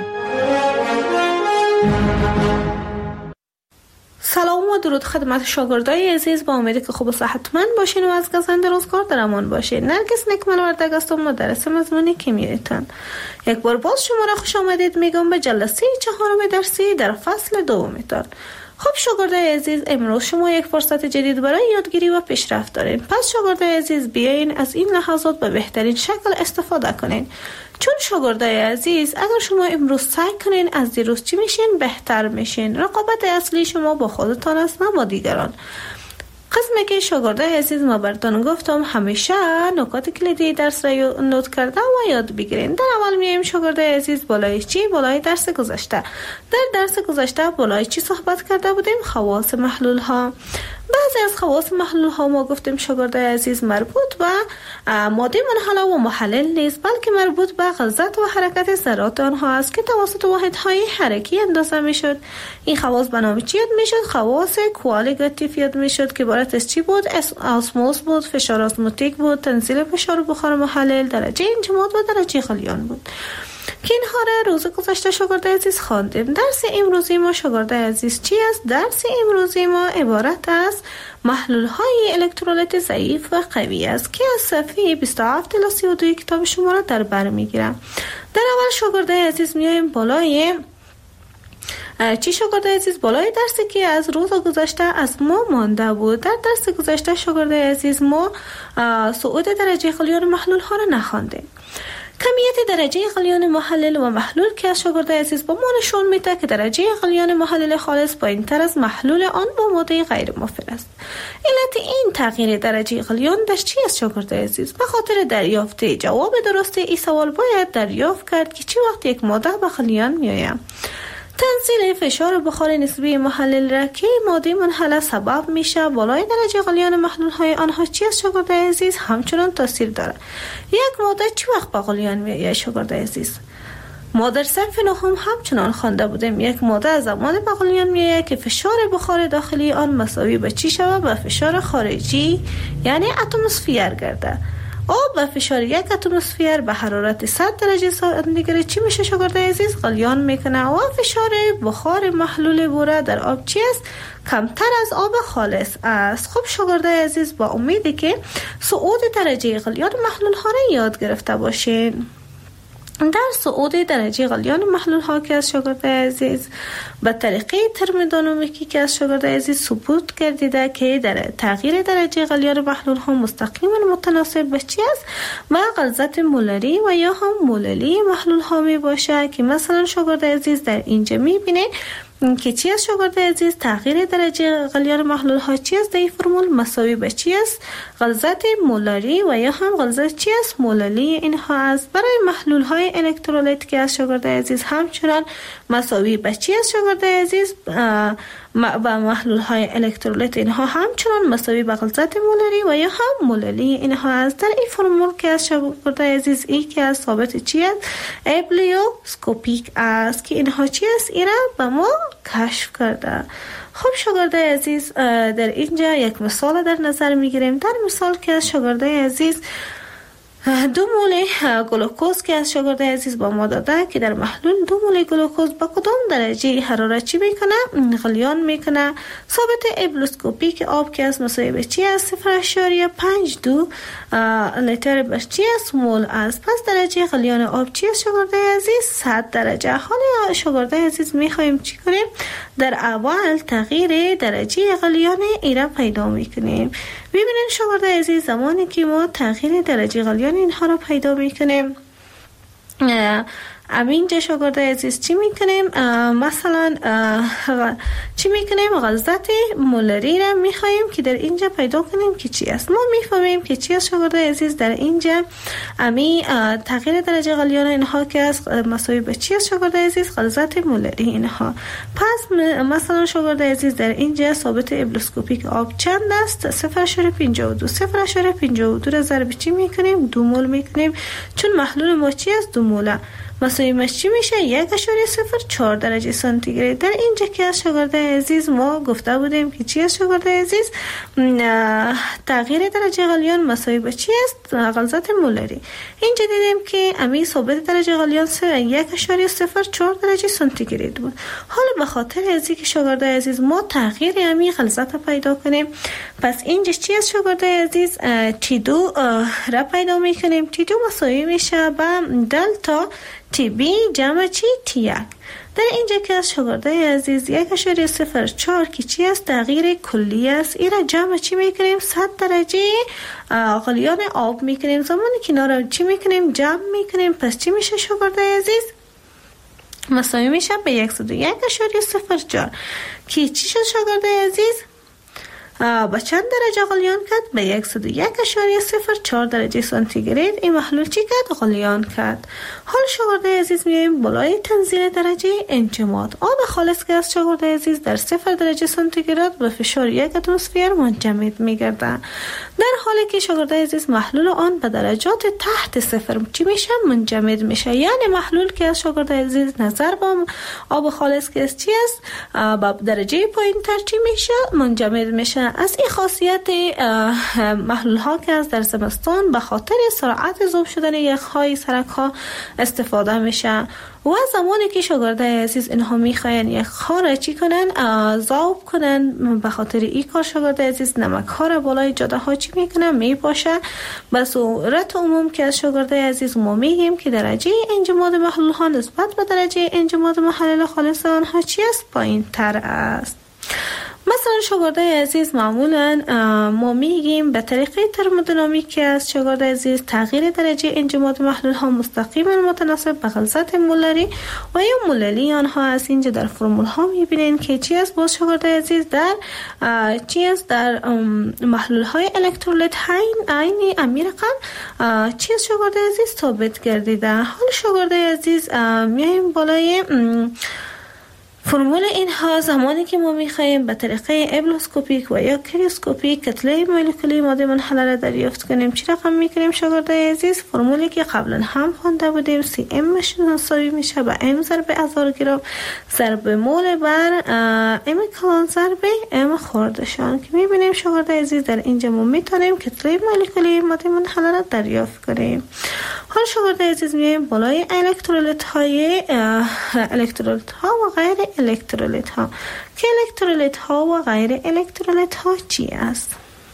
سلام و درود خدمت شاگردای عزیز، با امیدی که خوب و صحتمند باشین و از گزند روزگار در امان باشین. نرگس نکمل وردگ هستم، مدرس مضمون کیمیایتان. یک بار باز شما را خوش آمدید میگم به جلسه چهارم درسی در فصل دومتان. خب شاگردای عزیز، امروز شما یک فرصت جدید برای یادگیری و پیشرفت دارین. پس شاگردای عزیز بیاین از این لحظات به بهترین شکل استفاده کنین. چون شاگردای عزیز، اگر شما امروز سعی کنین از دیروز چی میشین بهتر میشین. رقابت اصلی شما با خودتان است، نه با دیگران. قسمی که شاگردای عزیز ما براتون گفتم، همیشه نکات کلیدی درس را نوت کرده و یاد بگیرین. در اول میایم شاگردای عزیز بالای چی؟ بالای درس گذشته. در درس گذشته بالای چی صحبت کرده بودیم؟ خواص محلول ها. بعضی از خواص محلول ها ما گفتیم شاگردای عزیز مربوط به ماده منحله و محلل نیست، بلکه مربوط به غلظت و حرکت ذرات آنها است که توسط واحدهای حرکی اندازه میشد. این خواص به نام چی یاد میشد؟ خواص کوالیگاتیو یاد میشد که عبارت از چی بود؟ اسموس بود، فشار اسموتیک بود، تنزیل فشار بخار محلل، درجه انجماد و درجه غلیان بود که اینها را روز گذشته شاگردای عزیز خواندیم. درس امروزی ما شاگردای عزیز چی است؟ درس امروزی ما عبارت از محلول های الکترولیت ضعیف و قوی است که از صفحه بیست و هفت تا سی و دو کتاب شما را در بر میگیرم. در اول شاگردای عزیز میایم بالای چی شاگردای عزیز؟ بالای درسی که از روز گذشته از ما مانده بود. در درس گذشته شاگردای عزیز ما صعود درجه غلیان محلول ها را نخواندیم. کمیت درجه غلیان محلل و محلول که از شاگردای عزیز با ما نشون میده که درجه غلیان محلل خالص پایین‌تر از محلول آن با ماده غیر مفید است. علت این تغییر درجه غلیان در چی است شاگردای عزیز؟ به خاطر دریافت جواب درست این سوال باید دریافت کرد که چی وقت یک ماده به غلیان میآید. تنزیل فشار بخار نسبی محلل را که ماده منحله سبب میشه بالای درجه غلیان محلول های آنها چی است شاگردای عزیز؟ همچنان تاثیر داره. یک ماده چی وقت به غلیان میآید شاگردای عزیز؟ ما در صنف نهم همچنان خوانده بودیم یک ماده از زمان به غلیان میآید که فشار بخار داخلی آن مساوی به چی شود؟ به فشار خارجی یعنی اتمسفر گرده. آب به فشار یک اتمسفر به حرارت صد درجه سانتیگراد چی میشه شاگردای عزیز؟ غلیان میکنه و فشار بخار محلول بوره در آب چی است؟ کمتر از آب خالص است. خب شاگردای عزیز، با امیدی که صعود درجه غلیان محلول ها را یاد گرفته باشین. در صعود درجه غلیان محلول ها که از شاگردای عزیز به طریقه ترمودینامیکی که از شاگردای عزیز ثبوت گردیده که در تغییر درجه غلیان محلول ها مستقیما متناسب به چی است؟ و غلظت مولری و یا هم موللی محلول ها می باشه که مثلا شاگردای عزیز در اینجا می بینید که چی است شاگرد عزیز؟ تغییر درجه غلیان محلول ها چی است؟ در این فرمول مساوی به چی است؟ غلظت مولاری و یا هم غلظت چی است؟ موللی اینها است. برای محلول های الکترولیت که از شاگرد عزیز همچنان مساوی به چی است شاگرد عزیز؟ با محلول های الکترولیت اینها همچنان مساوی به غلظت مولاری و یا هم موللی اینها است. در این فرمول که از شاگرد عزیز ای که از ثابت چی است؟ ابلیوسکوپیک است که اینها چی است؟ ایره به ما کشف کرده. خب شاگرد عزیز در اینجا یک مثال در نظر میگیریم. در مثال که از شاگرد عزیز دو مول گلوکوز که از شاگرد عزیز با ما داده که در محلول دو مول گلوکوز با کدام درجه حرارت چی میکنه؟ غلیان میکنه. ثابت ابلیوسکوپیک آب که از مساوی به چی است؟ صفر اشاریه پنج دو لیتر به چی است؟ مول است. پس درجه غلیان آب چی است شاگرد عزیز؟ صد درجه. حالا شاگرد عزیز میخوایم چی کنیم؟ در اول تغییر درجه غلیان ایره پیدا میکنیم. ببینید شاگرد عزیز زمانی که ما تغییر درجه غلیان اینها را پیدا میکنیم همینجا شاگرد عزیز چی میکنیم؟ مثلا چی میکنیم؟ غلظت مولری را میخوایم که در اینجا پیدا کنیم که چی است. ما میفهمیم که چی است شاگرد عزیز در اینجا امی تغییر درجه غلیان اینها که است مساوی به چی است شاگرد عزیز؟ غلظت مولری اینها. پس مثلا شاگرد عزیز در اینجا ثابت ابلیوسکوپیک آب چند است؟ صفر اشاریه پنجاه و دو. صفر اشاریه پنجاه و دو را ضرب چی میکنیم؟ دو مول میکنیم چون محلول ما چی است؟ دو موله. مساوی چی میشه؟ یک اشاریه صفر چهار درجه سانتیگراد. در اینجا که از شاگرد عزیز ما گفته بودیم که چی است شاگرد عزیز؟ تغییر درجه غلیان مساوی به چی است؟ غلظت مولری. اینجا دیدیم که امی ثابت درجه غلیان یک اشاریه صفر چهار درجه سانتیگراد بود. حالا به خاطر از اینکه شاگرد عزیز ما تغییر امی غلظت پیدا کنیم، پس اینجا چی است شاگرد عزیز؟ تی دو را پیدا میکنیم. تی دو مساوی میشه به دلتا تی بی جمع چی؟ تی یک. در اینجا که از شاگرد عزیز یک اشاریه صفر چهار که چی است؟ تغییر کلی است. این را جمع چی میکنیم؟ صد درجه غلیان آب میکنیم. زمانی که اینا را چی میکنیم؟ جمع میکنیم. پس چی میشه شاگرد عزیز؟ مساوی میشه به صد و یک اشاریه صفر چهار که چی شد شاگرد عزیز؟ با چند درجه غلیان کرد؟ به صد و یک اشاریه صفر چهار درجه سانتیگراد. این محلول چی کرد؟ غلیان کرد. حال شاگرد عزیز میایم بالای تنزیل درجه انجماد. آب خالص که از شاگرد عزیز در صفر درجه سانتیگراد به فشار یک اتمسفر منجمد میگردد. در حالی که شاگرد عزیز محلول آن به درجات تحت صفر چی میشه؟ منجمد میشه. یعنی محلول که از شاگرد عزیز نظر با آب خالص که از چی است؟ با درجه پایین تر چی میشه؟ منجمد میشه. از این خاصیت محلول ها که از در زمستان به خاطر سرعت ذوب شدن یخهای سرک ها استفاده میشه و زمانی که شاگرد عزیز اینها میخواین یخها را چی کنن؟ ذوب کنن. به خاطر این کار شاگرد عزیز نمک ها را بالای جاده ها چی میکنن؟ میپاشه. به صورت عموم که از شاگرد عزیز ما میگیم که درجه انجماد محلول ها نسبت به درجه انجماد محلول خالص آنها چی است؟ پایین تر است. مثلا شاگرد عزیز معمولا ما میگیم به طریقه ترمودینامیک که از شاگرد عزیز تغییر درجه انجماد محلول ها مستقیما متناسب به غلظت مولری و یا موللی آنها است. اینجا در فرمول ها میبینین که چی است باز شاگرد عزیز در چی است در محلول های الکترولیت عین امی رقم چی است شاگرد عزیز ثابت گردیده. حال شاگرد عزیز میایم بالای فرمول اینها زمانی که ما میخوایم به طریقه ابلیوسکوپیک و یا کریوسکوپیک کتله مولکولی ماده منحله را دریافت کنیم چی رقم میکنیم شاگرد عزیز؟ فرمولی که قبلا هم خوانده بودیم سی ام مساوی میشه به ام ضرب هزار گرم ضرب مول بر ام کلان ضرب ام خوردشان که میبینیم شاگرد عزیز در اینجا ما میتونیم کتله مولکولی ماده منحله را دریافت کنیم. حال شاگرد عزیز میایم بالای الکترولیت های الکترولیت ها و غیر الکترولیت ها که الکترولیت ها و غیر الکترولیت ها چی است؟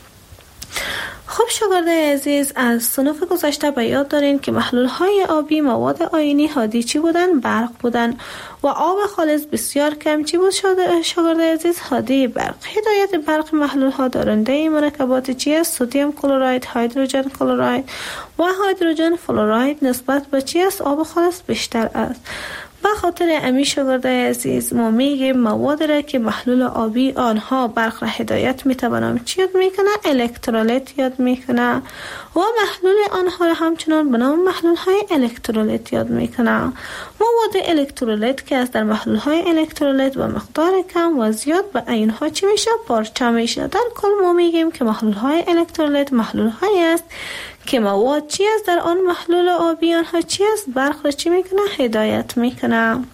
خب شاگرد عزیز از صنف گذشته به یاد دارین که محلول های آبی مواد آیونی هادی چی بودن؟ برق بودن و آب خالص بسیار کم چی بود شاگرد عزیز؟ هادی برق. هدایت برق محلول ها دارنده مرکبات چی است؟ سدیم کلراید، هیدروژن کلراید و هیدروژن فلوراید نسبت به چی است؟ آب خالص بیشتر است. به خاطر امی شاگردای عزیز ما میگیم مواد را که محلول آبی آنها برق را هدایت میتوانم چی یاد میکنه؟ الکترولیت یاد میکنه و محلول آنها را همچنان به نام محلول های الکترولیت یاد میکنه. مواد الکترولیت که از در محلول های الکترولیت و مقدار کم و زیاد به ایون ها چی میشه؟ پارچه میشه. در کل ما میگیم که محلول های الکترولیت محلول های است که مواد چی است در آن محلول آبی آنها چی است؟ برق را چی میکنه؟ هدایت میکنه.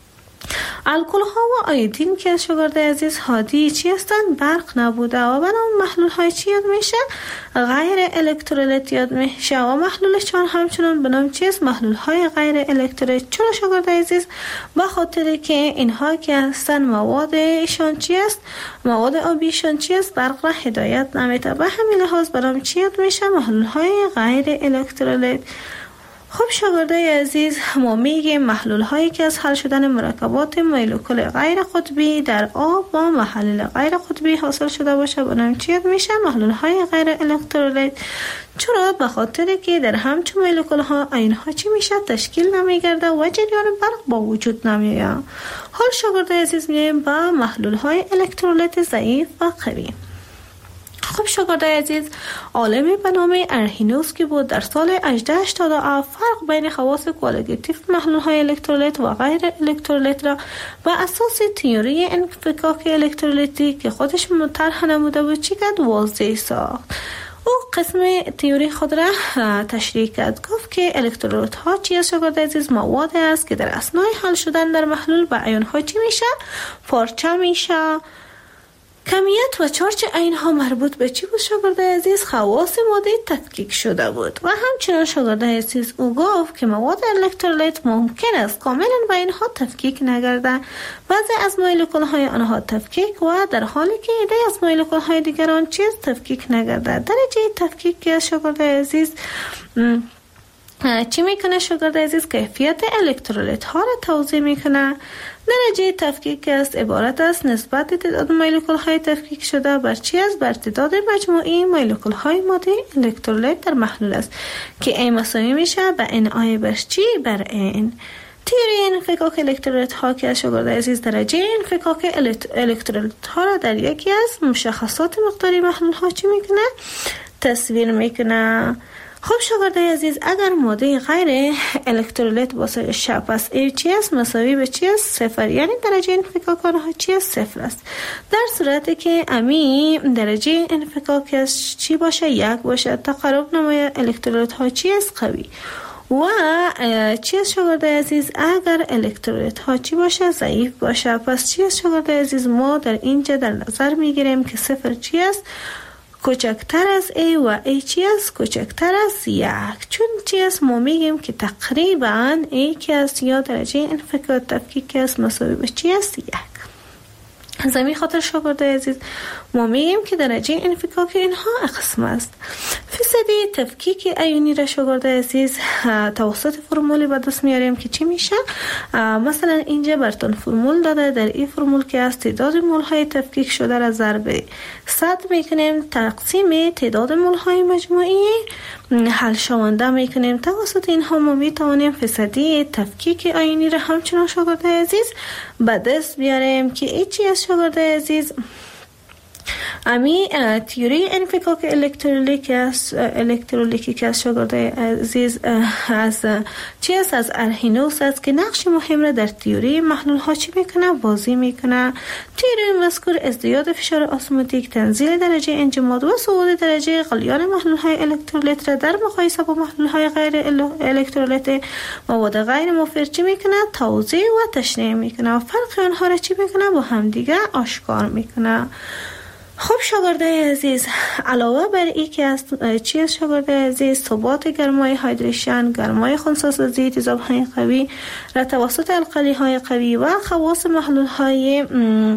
الکل ها و آیودین که شاگرد عزیز هادی چی هستند؟ برق نبوده و به نام محلول های چی یاد میشه؟ غیر الکترولیت یاد میشه و محلولشان همچنان به نام چی است؟ محلول های غیر الکترولیت. چرا شاگرد عزیز؟ به خاطر که اینها که هستند موادشان چی است؟ مواد آبیشان چی است؟ برق را هدایت نمیده. به همین لحاظ به نام چی یاد میشه؟ محلول های غیر الکترولیت. خب شاگردای عزیز ما میگیم محلول هایی که از حل شدن مرکبات مولکول غیر قطبی در آب و محلول غیر قطبی حاصل شده باشه به نام چی میشه؟ محلول های غیر الکترولیت. چرا؟ به خاطر که در همچون مولکول ها اینها چی میشه؟ تشکیل نمیگرده و جریان برق با وجود نمیاد. حال شاگردای عزیز میگیم با محلول های الکترولیت ضعیف و قوی. خب شاگردای عزیز عالمی به نام ارهینوس که بود در سال هجده هشتاد و هفت فرق بین خواص کوالیتیو محلول های الکترولیت و غیر الکترولیت را به اساس تئوری انفکاک الکترولیتی که خودش مطرح نموده بود چی کرد؟ واضح ساخت. او قسم تئوری خود را تشریح کرد. گفت که الکترولیت ها چی است شاگرد عزیز؟ مواد است که در اثنای حل شدن در محلول به ایون ها چی میشه؟ پارچه میشه. کمیت و چارج اینها مربوط به چی بود شاگرد عزیز؟ خواص ماده تفکیک شده بود. و همچنان شاگرد عزیز او گفت که مواد الکترولیت ممکن است کاملا به اینها تفکیک نگرده. بعضی از مولکول های آنها تفکیک و در حالی که ایده از مولکول های دیگران چیز تفکیک نگرده. درجه تفکیک که شاگرد عزیز چی میکنه شاگرد عزیز؟ کیفیت الکترولیت ها را توضیح میکنه. درجه تفکیک است عبارت است نسبت تعداد مولکول های تفکیک شده بر چی است؟ بر تعداد مجموعی مولکول های ماده الکترولیت در محلول است که ای مساوی میشه به ان آی بر چی؟ بر ان. تئوری انفکاک الکترولیت ها که شاگرد عزیز درجه انفکاک الکترولیت ها را در یکی از مشخصات مقداری محلول ها چی میکنه؟ تصویر میکنه. خب شاگردای عزیز اگر ماده غیر الکترولیت باشه پس ای چی است؟ مساوی به چی است؟ صفر. یعنی درجه انفکاک آنها چی است؟ صفر است. در صورتی که امی درجه انفکاک چی باشه؟ یک باشه. تقارب نمای الکترولیت ها چی است؟ قوی. و چی است شاگردای عزیز؟ اگر الکترولیت ها چی باشه؟ ضعیف باشه. پس چی است شاگردای عزیز؟ ما در اینجا در نظر میگیریم که صفر چی است؟ کوچکتر از ای و ای چی است؟ کوچکتر از یک. چون چی است؟ ما میگیم که تقریبا ای که است یا درجه انفکاک تفکیک است مساوی به چی است؟ یک. از همین خاطر شاگردای عزیز ما میگیم که درجه انفکاک اینها قسم است. فیصدی تفکیک ایونی را شاگردای عزیز توسط فرمولی به دست میاریم که چی میشه؟ مثلا اینجا براتون فرمول داده. در این فرمول که است تعداد مول های تفکیک شده را ضرب صد میکنیم تقسیم تعداد مول های مجموعی حل شونده میکنیم. توسط اینها ما میتوانیم فیصدی تفکیک ایونی را همچنان شاگردای عزیز به دست بیاریم که ای چی است شاگردای عزیز؟ امی تئوری انفکاک الکترولیک است الکترولیکی که از شاگردای عزیز از چی است؟ از ارهینوس است که نقش مهم را در تئوری محلول ها چی میکنه؟ بازی میکنه. تئوری مذکور ازدیاد فشار اسموتیک، تنزیل درجه انجماد و صعود درجه غلیان محلول های الکترولیت را در مقایسه با محلول های غیر الکترولیت مواد غیر مفید چی میکنه؟ توضیح و تشریح میکنه و فرق آنها را چی میکنه؟ با همدیگه آشکار میکنه. خب شاگردای عزیز علاوه بر این که از چی است شاگردای عزیز؟ ثبات گرمای هایدریشن، گرمای خنثی‌سازی، تیزاب های قوی را توسط القلی های قوی و خواص محلول های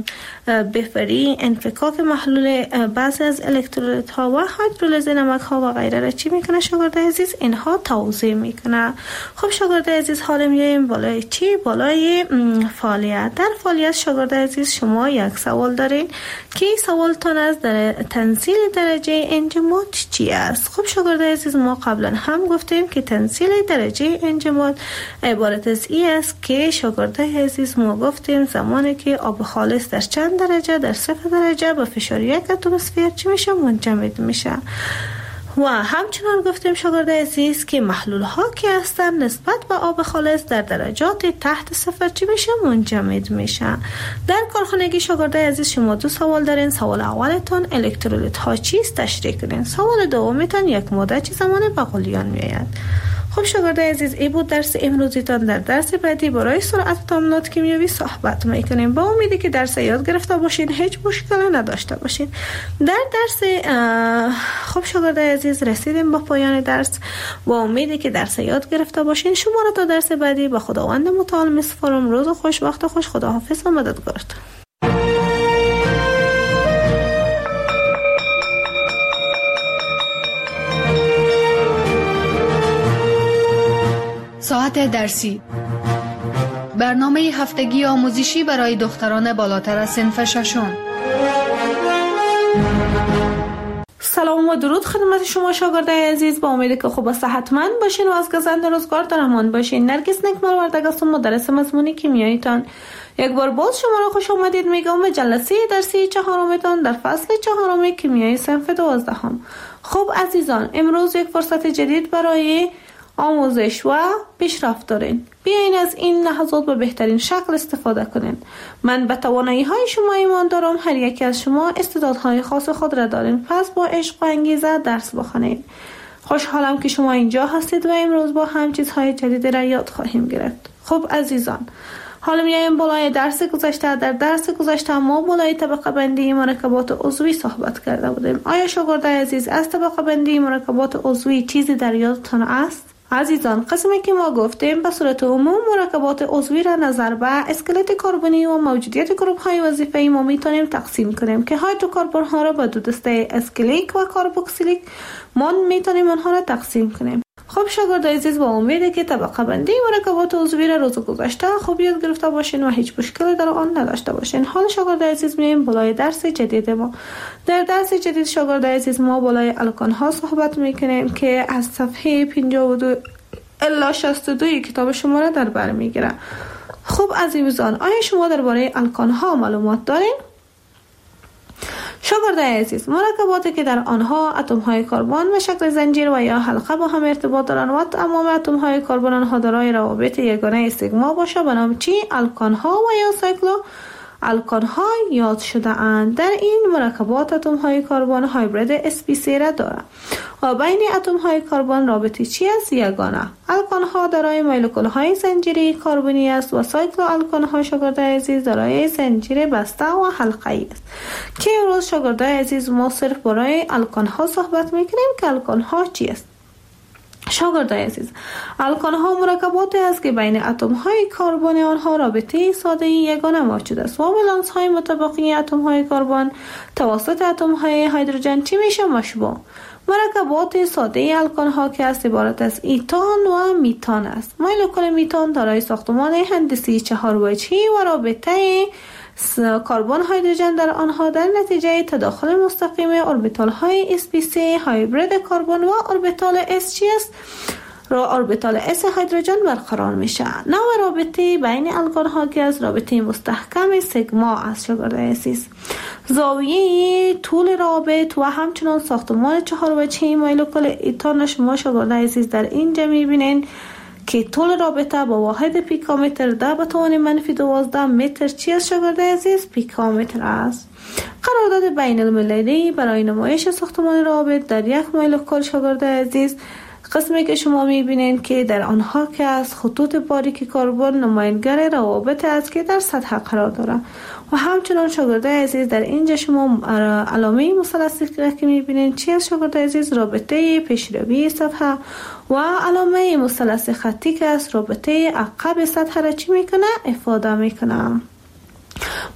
بفری، انفکاک محلول بعضی از الکترولیت ها و هیدرولیز نمک ها و غیره را چی میکنه شاگردای عزیز؟ اینها توضیح میکنه. خب شاگردای عزیز حالا میایم بالای چی؟ بالای فعالیت. در فعالیت شاگردای عزیز شما یک سوال دارین که این سوال سوالتان از در تنزیل درجه انجماد چی است؟ خب شاگرد عزیز، ما قبلا هم گفتیم که تنزیل درجه انجماد عبارت از این است که شاگرد عزیز ما گفتیم زمانی که آب خالص در چند درجه، در صفر درجه با فشار یک اتمسفر چی میشه؟ منجمد میشه. و همچنان گفتیم شاگرد عزیز که محلول ها که هستن نسبت به آب خالص در درجات تحت صفر چی میشه؟ منجمد میشه. در کارخانگی شاگرد عزیز شما دو سوال دارین. سوال اولتون الکترولیت ها چیست؟ تشریح کنین. سوال دومیتون یک ماده چی زمان به غلیان میآید. خب شاگرد عزیز، این بود درس امروزیتان. در درس بعدی برای سرعت تامینات کیمیایی صحبت میکنیم. با امیدی که درس یاد گرفته باشین، هیچ مشکلی نداشته باشین. در درس خب شاگرد عزیز رسیدیم به پایان درس. با امیدی که درس یاد گرفته باشین، شما را تا درس بعدی به خداوند متعال میسپارم. روز خوش، وقت خوش، خداحافظ و مددگارتان. ساعت درسی، برنامه هفتگی آموزشی برای دختران بالاتر از صنف ششم. سلام و درود خدمت شما شاگردای عزیز. با امیدی که خوب و صحتمند باشین و از گزند روزگار در امان باشین. نرگس نکمل وردگ هستم، مدرس مضمون کیمیاییتان. یک بار باز شما را خوش آمدید میگم به جلسه درسی چهارمتان در فصل چهارم کیمیای صنف دوازدهم. خب عزیزان، امروز یک فرصت جدید برای آموزش و پیشرفت دارین. بیاین از این لحظات به بهترین شکل استفاده کنین. من به توانایی های شما ایمان دارم. هر یکی از شما استعدادهای خاص خود را دارین. پس با عشق و انگیزه درس بخونید. خوشحالم که شما اینجا هستید و امروز با هم چیزهای جدید را یاد خواهیم گرفت. خب عزیزان، حالا میایم بالای درس گذشته. در درس گذشته ما بالای طبقه بندی مرکبات عضوی صحبت کرده بودیم. آیا شاگرد عزیز از طبقه بندی مرکبات عضوی چیزی در یادتان است؟ عزیزان، قسمی که ما گفتیم به صورت عموم مرکبات عضوی را نظر به اسکلت کربنی و موجودیت گروپ های وظیفه‌ای ما میتونیم تقسیم کنیم که هیدروکربن ها را به دو دسته اسکلیک و کاربوکسیلیک ما میتونیم آنها را تقسیم کنیم. خب شاگرد عزیز، با امیده که طبقه بندی مرکبات عضوی را روز گذشته خوب یاد گرفته باشین و هیچ مشکلی در آن نداشته باشین. حال شاگرد عزیز میایم بالای درس جدید ما. در درس جدید شاگرد عزیز ما بالای الکان ها صحبت میکنیم که از صفحه پنجاه و دو الی شصت و دو کتاب شما را در بر میگیره. خب عزیزان، آیا شما درباره الکان ها معلومات دارین؟ شاگرد عزیز، مرکباتی که در آنها اتم های کربن به شکل زنجیر و یا حلقه با هم ارتباط دارند و تمام اتم های کربن آنها دارای روابط یگانه سیگما باشه به نام چی؟ الکان ها و یا سایکلو الکان ها یاد شده اند. در این مرکبات اتم های کربن هایبرید اس پی سی را دارند و بین اتم های کربن رابطه چی است؟ یگانه. الکان ها دارای مولکول های زنجیری کربنی است و سایکلو الکان ها شاگرد عزیز دارای زنجیر بسته و حلقه‌ای است که امروز شاگرد عزیز ما صرف برای الکان ها صحبت میکنیم که الکان ها چی است. شاگرد عزیز، الکان ها مرکباتی است که بین اتم های کربن آنها رابطه ساده یگانه موجود است و ولانس های مطابقی اتم های کربن توسط اتم های هیدروژن چی میشه؟ مشبوع. مرکبات ساده الکان ها که است عبارت از ایتان و میتان است. مولکول میتان دارای ساختمان هندسی چهار وجهی و رابطه کربن هیدروژن در آنها در نتیجه تداخل مستقیم اوربیتال های اس پی سی هایبرید کربن و اوربیتال اس چی است؟ را اوربیتال اس هیدروژن برقرار میشه. نوع رابطه بین الکان ها که از رابطه مستحکم سیگما است. شاگرد عزیز، زاویه طول رابط و همچنان ساختمان چهار وجهی مولکول ایتان شما شاگرد عزیز در اینجا میبینین که طول رابطه با واحد پیکومتر ده به توان منفی دوازده متر چی است شاگرد عزیز؟ پیکومتر است. قرارداد بین المللی برای نمایش ساختمان رابط در یک مولکول شاگرد عزیز قسمی که شما میبینین که در آنها که از خطوط باریک کربن نمایانگر روابط است که در سطح قرار دارد و همچنان شاگرد عزیز در اینجا شما علامه مثلثی که میبینین چی است شاگرد عزیز؟ رابطه پیشروی سطح و علامه مثلث خطی که است رابطه عقب سطح را چی میکنه؟ افاده میکنه.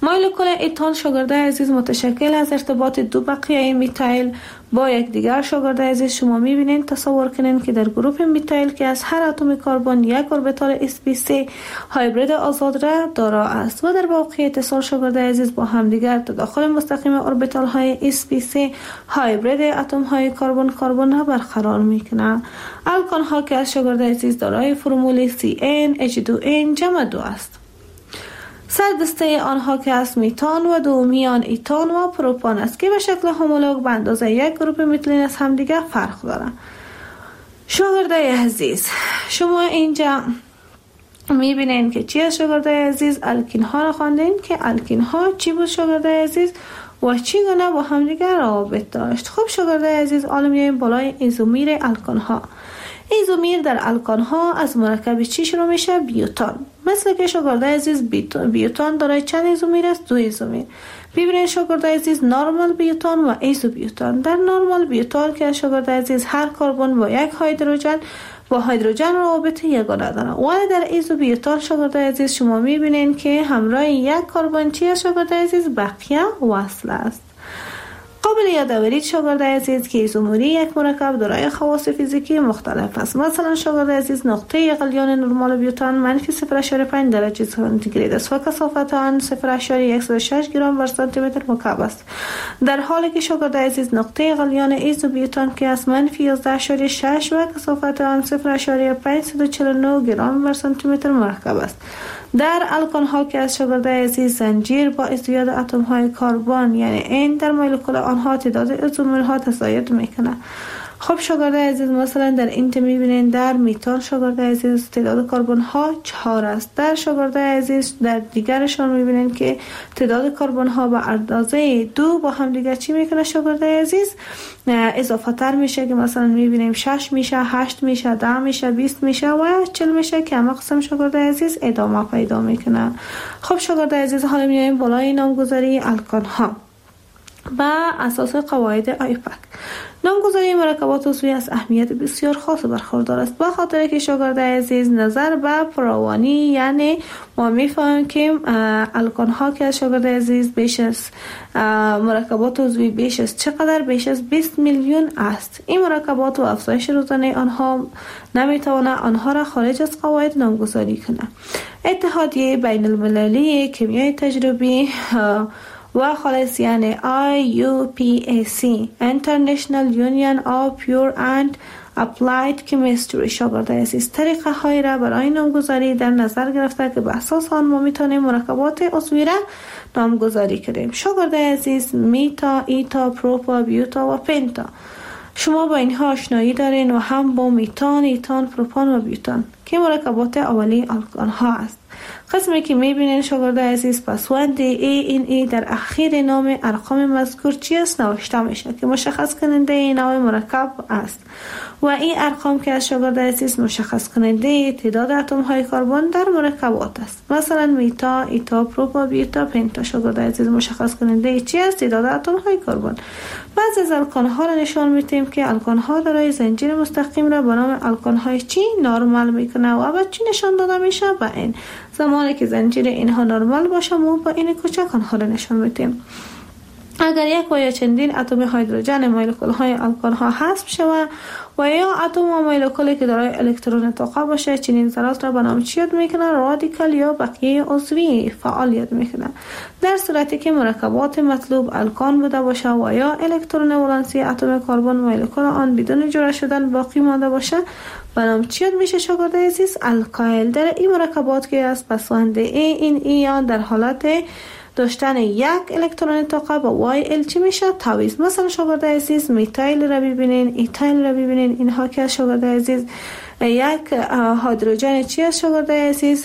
مولکول ایتان شاگرده عزیز متشکل از ارتباط دو بقیه میتایل با یک دیگر شاگرده عزیز شما میبینید. تصور کنین که در گروپ میتایل که از هر اتم کربن یک اوربیتال اس پی سه هایبرید آزاد را دارا است و در واقع اتصال شاگرده عزیز با همدیگر تداخل مستقیم اوربیتال های اس پی سه هایبرید اتم های کربن کربن را برقرار میکنه. الکان ها که از شاگرده عزیز دارای فرمول سی ان اچ دو ان جمع دو است. سردسته آنها که از میتان و دومیان ایتان و پروپان است که به شکل هومولوگ به اندازه یک گروپ میتیلین از همدیگر فرق دارند. شاگرده عزیز شما اینجا میبینین که چی از شاگرده عزیز الکین ها را خواندین که الکین ها چی بود شاگرده عزیز و چی گونه با همدیگر روابط داشت. خب شاگرده عزیز حالا میایم بالای ایزومیر الکان ها. ایزومیر در الکان ها از مرکب چی شروع میشه؟ بیوتان. مثل که شاگرده عزیز بیوتان دارای چند ایزومیر است؟ دو ایزومیر. ببینید شاگرده عزیز نورمال بیوتان و ایزو بیوتان. در نورمال بیوتان که شاگرده عزیز هر کربن با یک هیدروژن با هیدروژن روابط یگانه دارن. ولی در ایزو بیوتان شاگرده عزیز شما میبینید که همراه یک کربن چی است شاگرده عزیز؟ بقیه وصل است. قابل یادآوری شاگرده عزیز که ایزومری یک مرکب دارای خواص فیزیکی مختلف است. مثلا شاگرده عزیز نقطه غلیان نرمال بیوتان منفی صفر ممیز پنج درجه سانتیگراد است و کثافت آن صفر ممیز صد و شش گرم بر سانتی متر مکعب است. در حالی که شاگرده عزیز نقطه غلیان ایزو بیوتان که از منفی یازده ممیز شش و کثافت آن صفر ممیز پانصد و چهل و نه گرم بر سانتی متر مرکب است. در الکان ها که از شاگرده عزیز زنجیر با ازدیاد اتم های کربن یعنی این در مولکول آنها تعداد ایزومر ها تزاید میکنه. خب شاگرده عزیز مثلا در این میبینین در میتان شاگرده عزیز تعداد کربن ها چهار است. در شاگرده عزیز در دیگرشان میبینین که تعداد کربن ها به اندازه دو با هم دیگر چی میکنه شاگرده عزیز اضافه تر میشه که مثلا میبینیم شش میشه، هشت میشه، ده میشه، بیست میشه و چهل میشه که همه قسم شاگرده عزیز ادامه پیدا میکنه. خب شاگرده عزیز حالا میایم بالای نامگذاری الکان ها با اساس قواعد آیپک. نامگذاری مرکبات عضوی از اهمیت بسیار خاص برخوردار است، به خاطر که شاگرده عزیز نظر به فراوانی یعنی ما میفهمیم که الکان ها که از شاگرده عزیز بیش از مرکبات عضوی بیش از چقدر بیش از بیست میلیون است. این مرکبات و افزایش روزانه آنها نمیتواند آنها را خارج از قواعد نامگذاری کنه. اتحادیه بین المللی کیمیای تجربی و خالص یعنی آی یو پی ای سی International Union of Pure and Applied Chemistry شاگرده عزیز طریقه های را برای نامگذاری در نظر گرفته که به اساس آن ما میتونیم مرکبات عضوی را نامگذاری کنیم. شاگرده عزیز میتا، ایتا، پروپا، بیوتا و پنتا. شما با اینها آشنایی دارین و هم با میتان، ایتان، پروپان و بیوتان که مرکبات اولی الکان ها است. قسمی که میبینین شاگرده عزیز پسوند ای این ای در اخیر نام ارقام مذکور چی است نوشته میشه که مشخص کننده این نوع مرکب است و این ارقام که از شاگرده عزیز مشخص کننده تعداد اتم های کربن در مرکبات است. مثلا میتا، ایتا، پروپا، بیوتا، پنتا شاگرده عزیز مشخص کننده چی است تعداد اتم های کربن. بعضی از الکان ها را نشان میدیم که الکان ها دارای زنجیر مستقیم را به نام الکان های چی نرمال میکنه و بعد چی نشان داده میشه با این زمانی که زنجیر اینها نرمال باشه ما با این کوچک آنها را نشان میدیم. اگر یک و یا چندین اتم هیدروژن مولکول های الکان ها حذف شود و یا اتم و مولکولی که دارای الکترون طاقه باشه چنین ذرات را به نام چی یاد میکنه؟ رادیکال یا بقیه عضوی فعال یاد میکنه. در صورتی که مرکبات مطلوب الکان بوده باشه و یا الکترون ولانسی اتم کربن مولکول آن بدون جوړه شدن باقی مانده باشه به نام چی یاد میشه شاگرده عزیز؟ الکایل. در این مرکبات که از پسوند ای این ای یا در حالت داشتن یک الکترون طاقه با وای ال چی میشه؟ تعویض. مثلا شاگرده عزیز میتایل را ببینین، ایتایل را ببینین، اینها که از شاگرده عزیز یک هیدروژن چی از شاگرده عزیز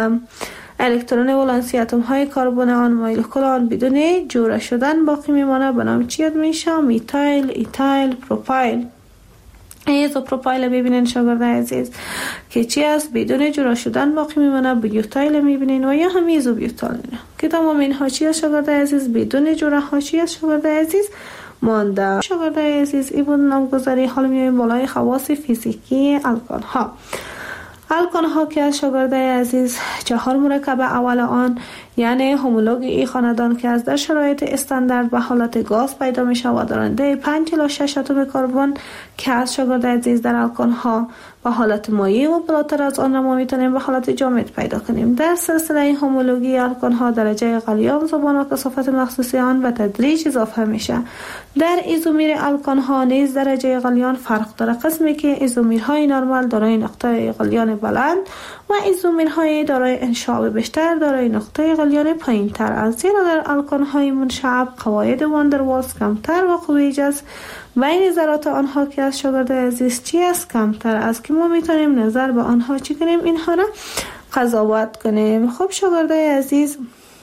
الکترون ولانسی اتم های کربن آن مولکول آن بدون جوړه شدن باقی میمانه به نام چی یاد میشه؟ میتایل، ایتایل، پروپایل. ایزو پروپایل ببینین شاگرده عزیز که چی است بدون جوړه شدن باقی میمونه. بیوتایل میبینین و یا هم ایزو بیوتایل که تمام اینها چی است شاگرده عزیز بدون جوړه ها چی است شاگرده عزیز مانده. شاگرده عزیز ای بود نامگذاری. حالا میایم بالای خواص فیزیکی الکان ها. الکن ها که از شاگرده عزیز چهار مرکب اول آن یعنی هومولوگ ای خاندان که از در شرایط استاندارد به حالت گاز پیدا می شود دارنده پنج الی شش اتم کربن که از شاگرده عزیز در الکن ها به حالت مایع و بالاتر از آن را ما میتونیم به حالت جامد پیدا کنیم. در سلسله هومولوژی الکن ها درجه غلیان زبان و کثافت مخصوصی آن به تدریج اضافه میشه. در ایزومیر الکن ها نیز درجه غلیان فرق داره، قسمی که ایزومیرهای نرمال دارای نقطه غلیان بلند و ایزومیرهای دارای انشعاب بیشتر دارای نقطه غلیان پایین تر است، زیرا در الکن های منشعب قواعد واندروالز کمتر و قوی جذب بین ذرات آنها که از شاگرد عزیز چی است کمتر است که ما میتونیم نظر به آنها چی کنیم، اینها را قضاوت کنیم. خب شاگرد عزیز،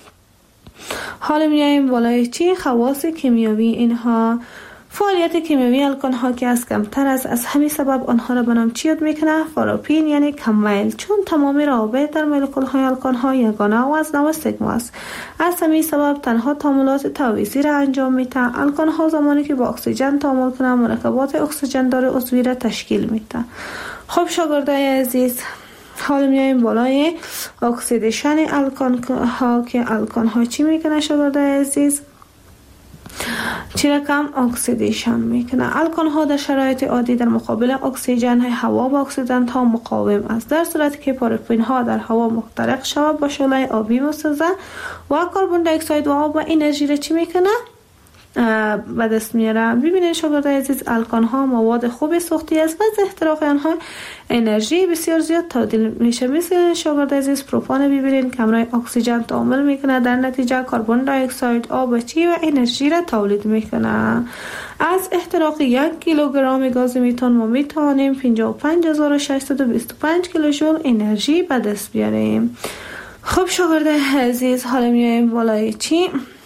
حالا میایم بالای چی؟ خواص کیمیایی اینها. فعالیت کیمیایی الکن ها که از کمتر است، از همین سبب آنها را به نام چی یاد میکنه؟ فاروپین، یعنی کم میل، چون تمام روابط در مولکول های الکن ها یگانه و از نوع سیگما است. از همین سبب تنها تعاملات تعویضی را انجام میده. الکن ها زمانی که با اکسیژن تعامل کنند مرکبات اکسیژن دار عضوی را تشکیل میده. خب شاگردای عزیز، حالا میایم بالای اکسیدیشن الکن ها که الکن ها چی میکنه شاگردای عزیز؟ چی رقم اکسیدیشن میکنه. الکن ها در شرایط عادی در مقابل اکسیژن هوا و اکسیدنت ها مقاوم است، در صورتی که پاروپین ها در هوا محترق شود با شعله آبی مسوزه و کربن دی اکساید و آب و انرژی را چی میکنه؟ به دست میاره. ببینید شاگردای عزیز، الکن ها مواد خوب سوختی است و از احتراق آنها انرژی بسیار زیاد تبدیل میشه. مثل شاگردای عزیز پروپان ببینید کمرای اکسیژن تعامل میکنه، در نتیجه کربن دی اکساید، آب چی و انرژی را تولید میکنه. از احتراق یک کیلوگرم گاز میتان ما میتوانیم پنجاه و پنج هزار و ششصد و بیست و پنج کیلوژول انرژی به دست بیاریم. خب شاگردای عزیز، حالا میایم بالای چی؟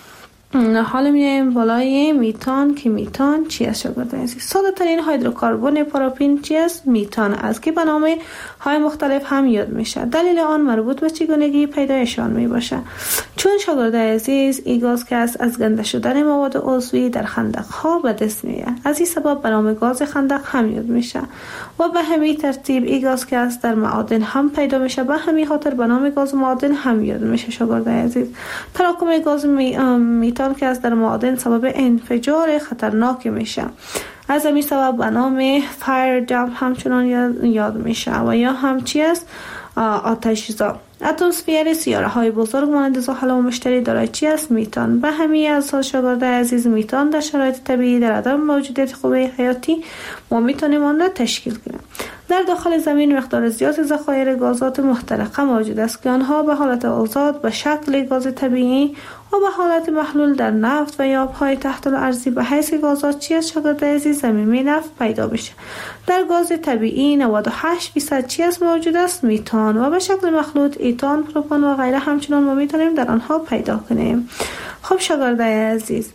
حالا میایم بالای میتان که میتان چی است شاگردان عزیز؟ ساده ترین هیدروکربن پاروپین چی است؟ میتان است که به نام های مختلف هم یاد میشه. دلیل آن مربوط به چگونگی پیدایشان می باشه. چون شاگردان عزیز، این گاز که است از گنده شدن مواد عضوی در خندق ها به دست میاد، از این سبب به نام گاز خندق هم یاد میشه و به همین ترتیب این گاز که است در معادن هم پیدا میشه، به همین خاطر به نام گاز معادن هم یاد میشه شاگردان عزیز. تراکم گاز می... میتان که از در معادن سبب انفجار خطرناک میشه، از همین سبب به نام فایر جمپ همچنان یاد میشه و یا هم چی است؟ آتش‌زا. اتمسفر سیاره های بزرگ مانند زحل و مشتری دارای چی است؟ میتان. به همین اساس شاگرده عزیز، میتان در شرایط طبیعی در عدم موجودیت خوبه حیاتی ما میتونیم آن را تشکیل کنیم. در داخل زمین مقدار زیاد ذخایر گازات محترقه موجود است که آنها به حالت آزاد به شکل گاز طبیعی و به حالت محلول در نفت و یا آبهای تحت الارضی به حیث گازات چی است شاگرده عزیز؟ زمینی نفت پیدا میشه. در گاز طبیعی نود و هشت درصد چی است موجود است؟ میتان و به شکل مخلوط ایتان، پروپان و غیره همچنان ما میتونیم در آنها پیدا کنیم. خب شاگرده عزیز،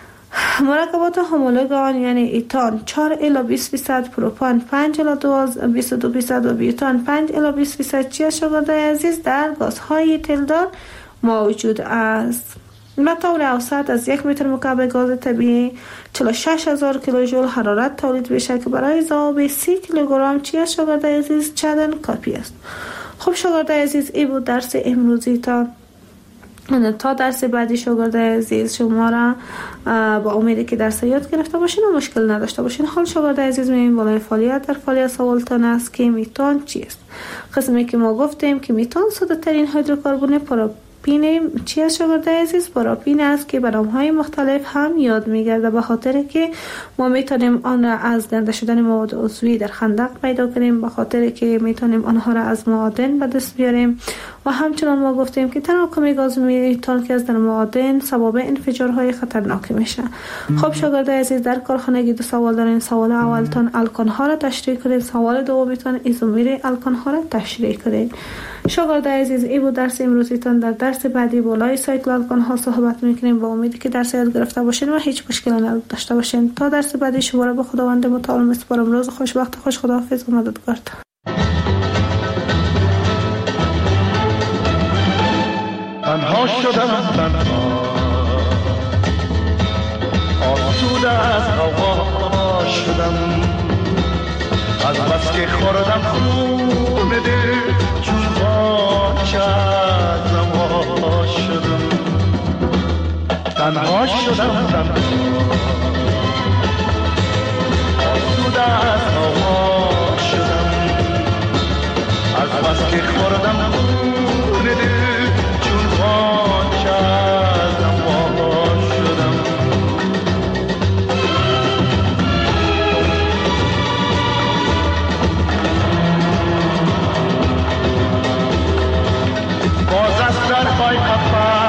مرکبات هومولوگ آن یعنی ایتان چهار الی بیست درصد، پروپان پنج الی بیست و دو درصد و بیوتان پنج الی بیست درصد چی است شاگرده عزیز؟ در گازهای تلدار موجود است. به طور اوسط از یک متر مکعب گاز طبیعی چهل و شش هزار کیلوژول حرارت تولید میشه که برای ذوب سی کیلوگرم چی است شاگرده عزیز؟ چندان کافی است. خب شاگرده عزیز، این بود درس امروزی. تا تا درس بعدی شاگرده عزیز شما را با امیدی که درس یاد گرفته باشین و مشکل نداشته باشین. حال شاگرده عزیز میایم بالای فعالیت. در فعالیت سوالتان است که میتان چیست؟ قسمی که ما گفتیم که میتان ساده ترین هیدروکربن پاروپین چی است شاگرده عزیز؟ پاروپین است که به نام‌های مختلف هم یاد میگرده، به خاطر که ما میتونیم آن را از گنده شدن مواد عضوی در خندق پیدا کنیم، به خاطر که میتونیم آنها را از معادن به دست بیاریم و همچنان ما گفتیم که تراکم گاز میتان که از در معادن سبب انفجارهای خطرناک میشه. خب شاگرده عزیز، در کارخانگی دو سوال دارین. سوال اولتان الکن ها را تشریح کنید، سوال دومیتان ایزومیر الکن ها را تشریح کنید. شاگرده عزیز، این بود درس امروزیتان. در درس بعدی بالای سایکل الکن ها صحبت میکنیم. با امیدی که درس یاد گرفته باشین و هیچ مشکلی نداشته باشین. تا درس بعدی شما را به خداوند متعال میسپارم. روز خوش، وقت خوش، خداحافظ و مددگار. تنها شدم تنها، آسوده از غوغا شدم، از بس که خوردم خون دل شدم تنها آسوده از هوا شدم از بس که خوردم خون دل چون خاک از هوا شدم باز از در پای قفل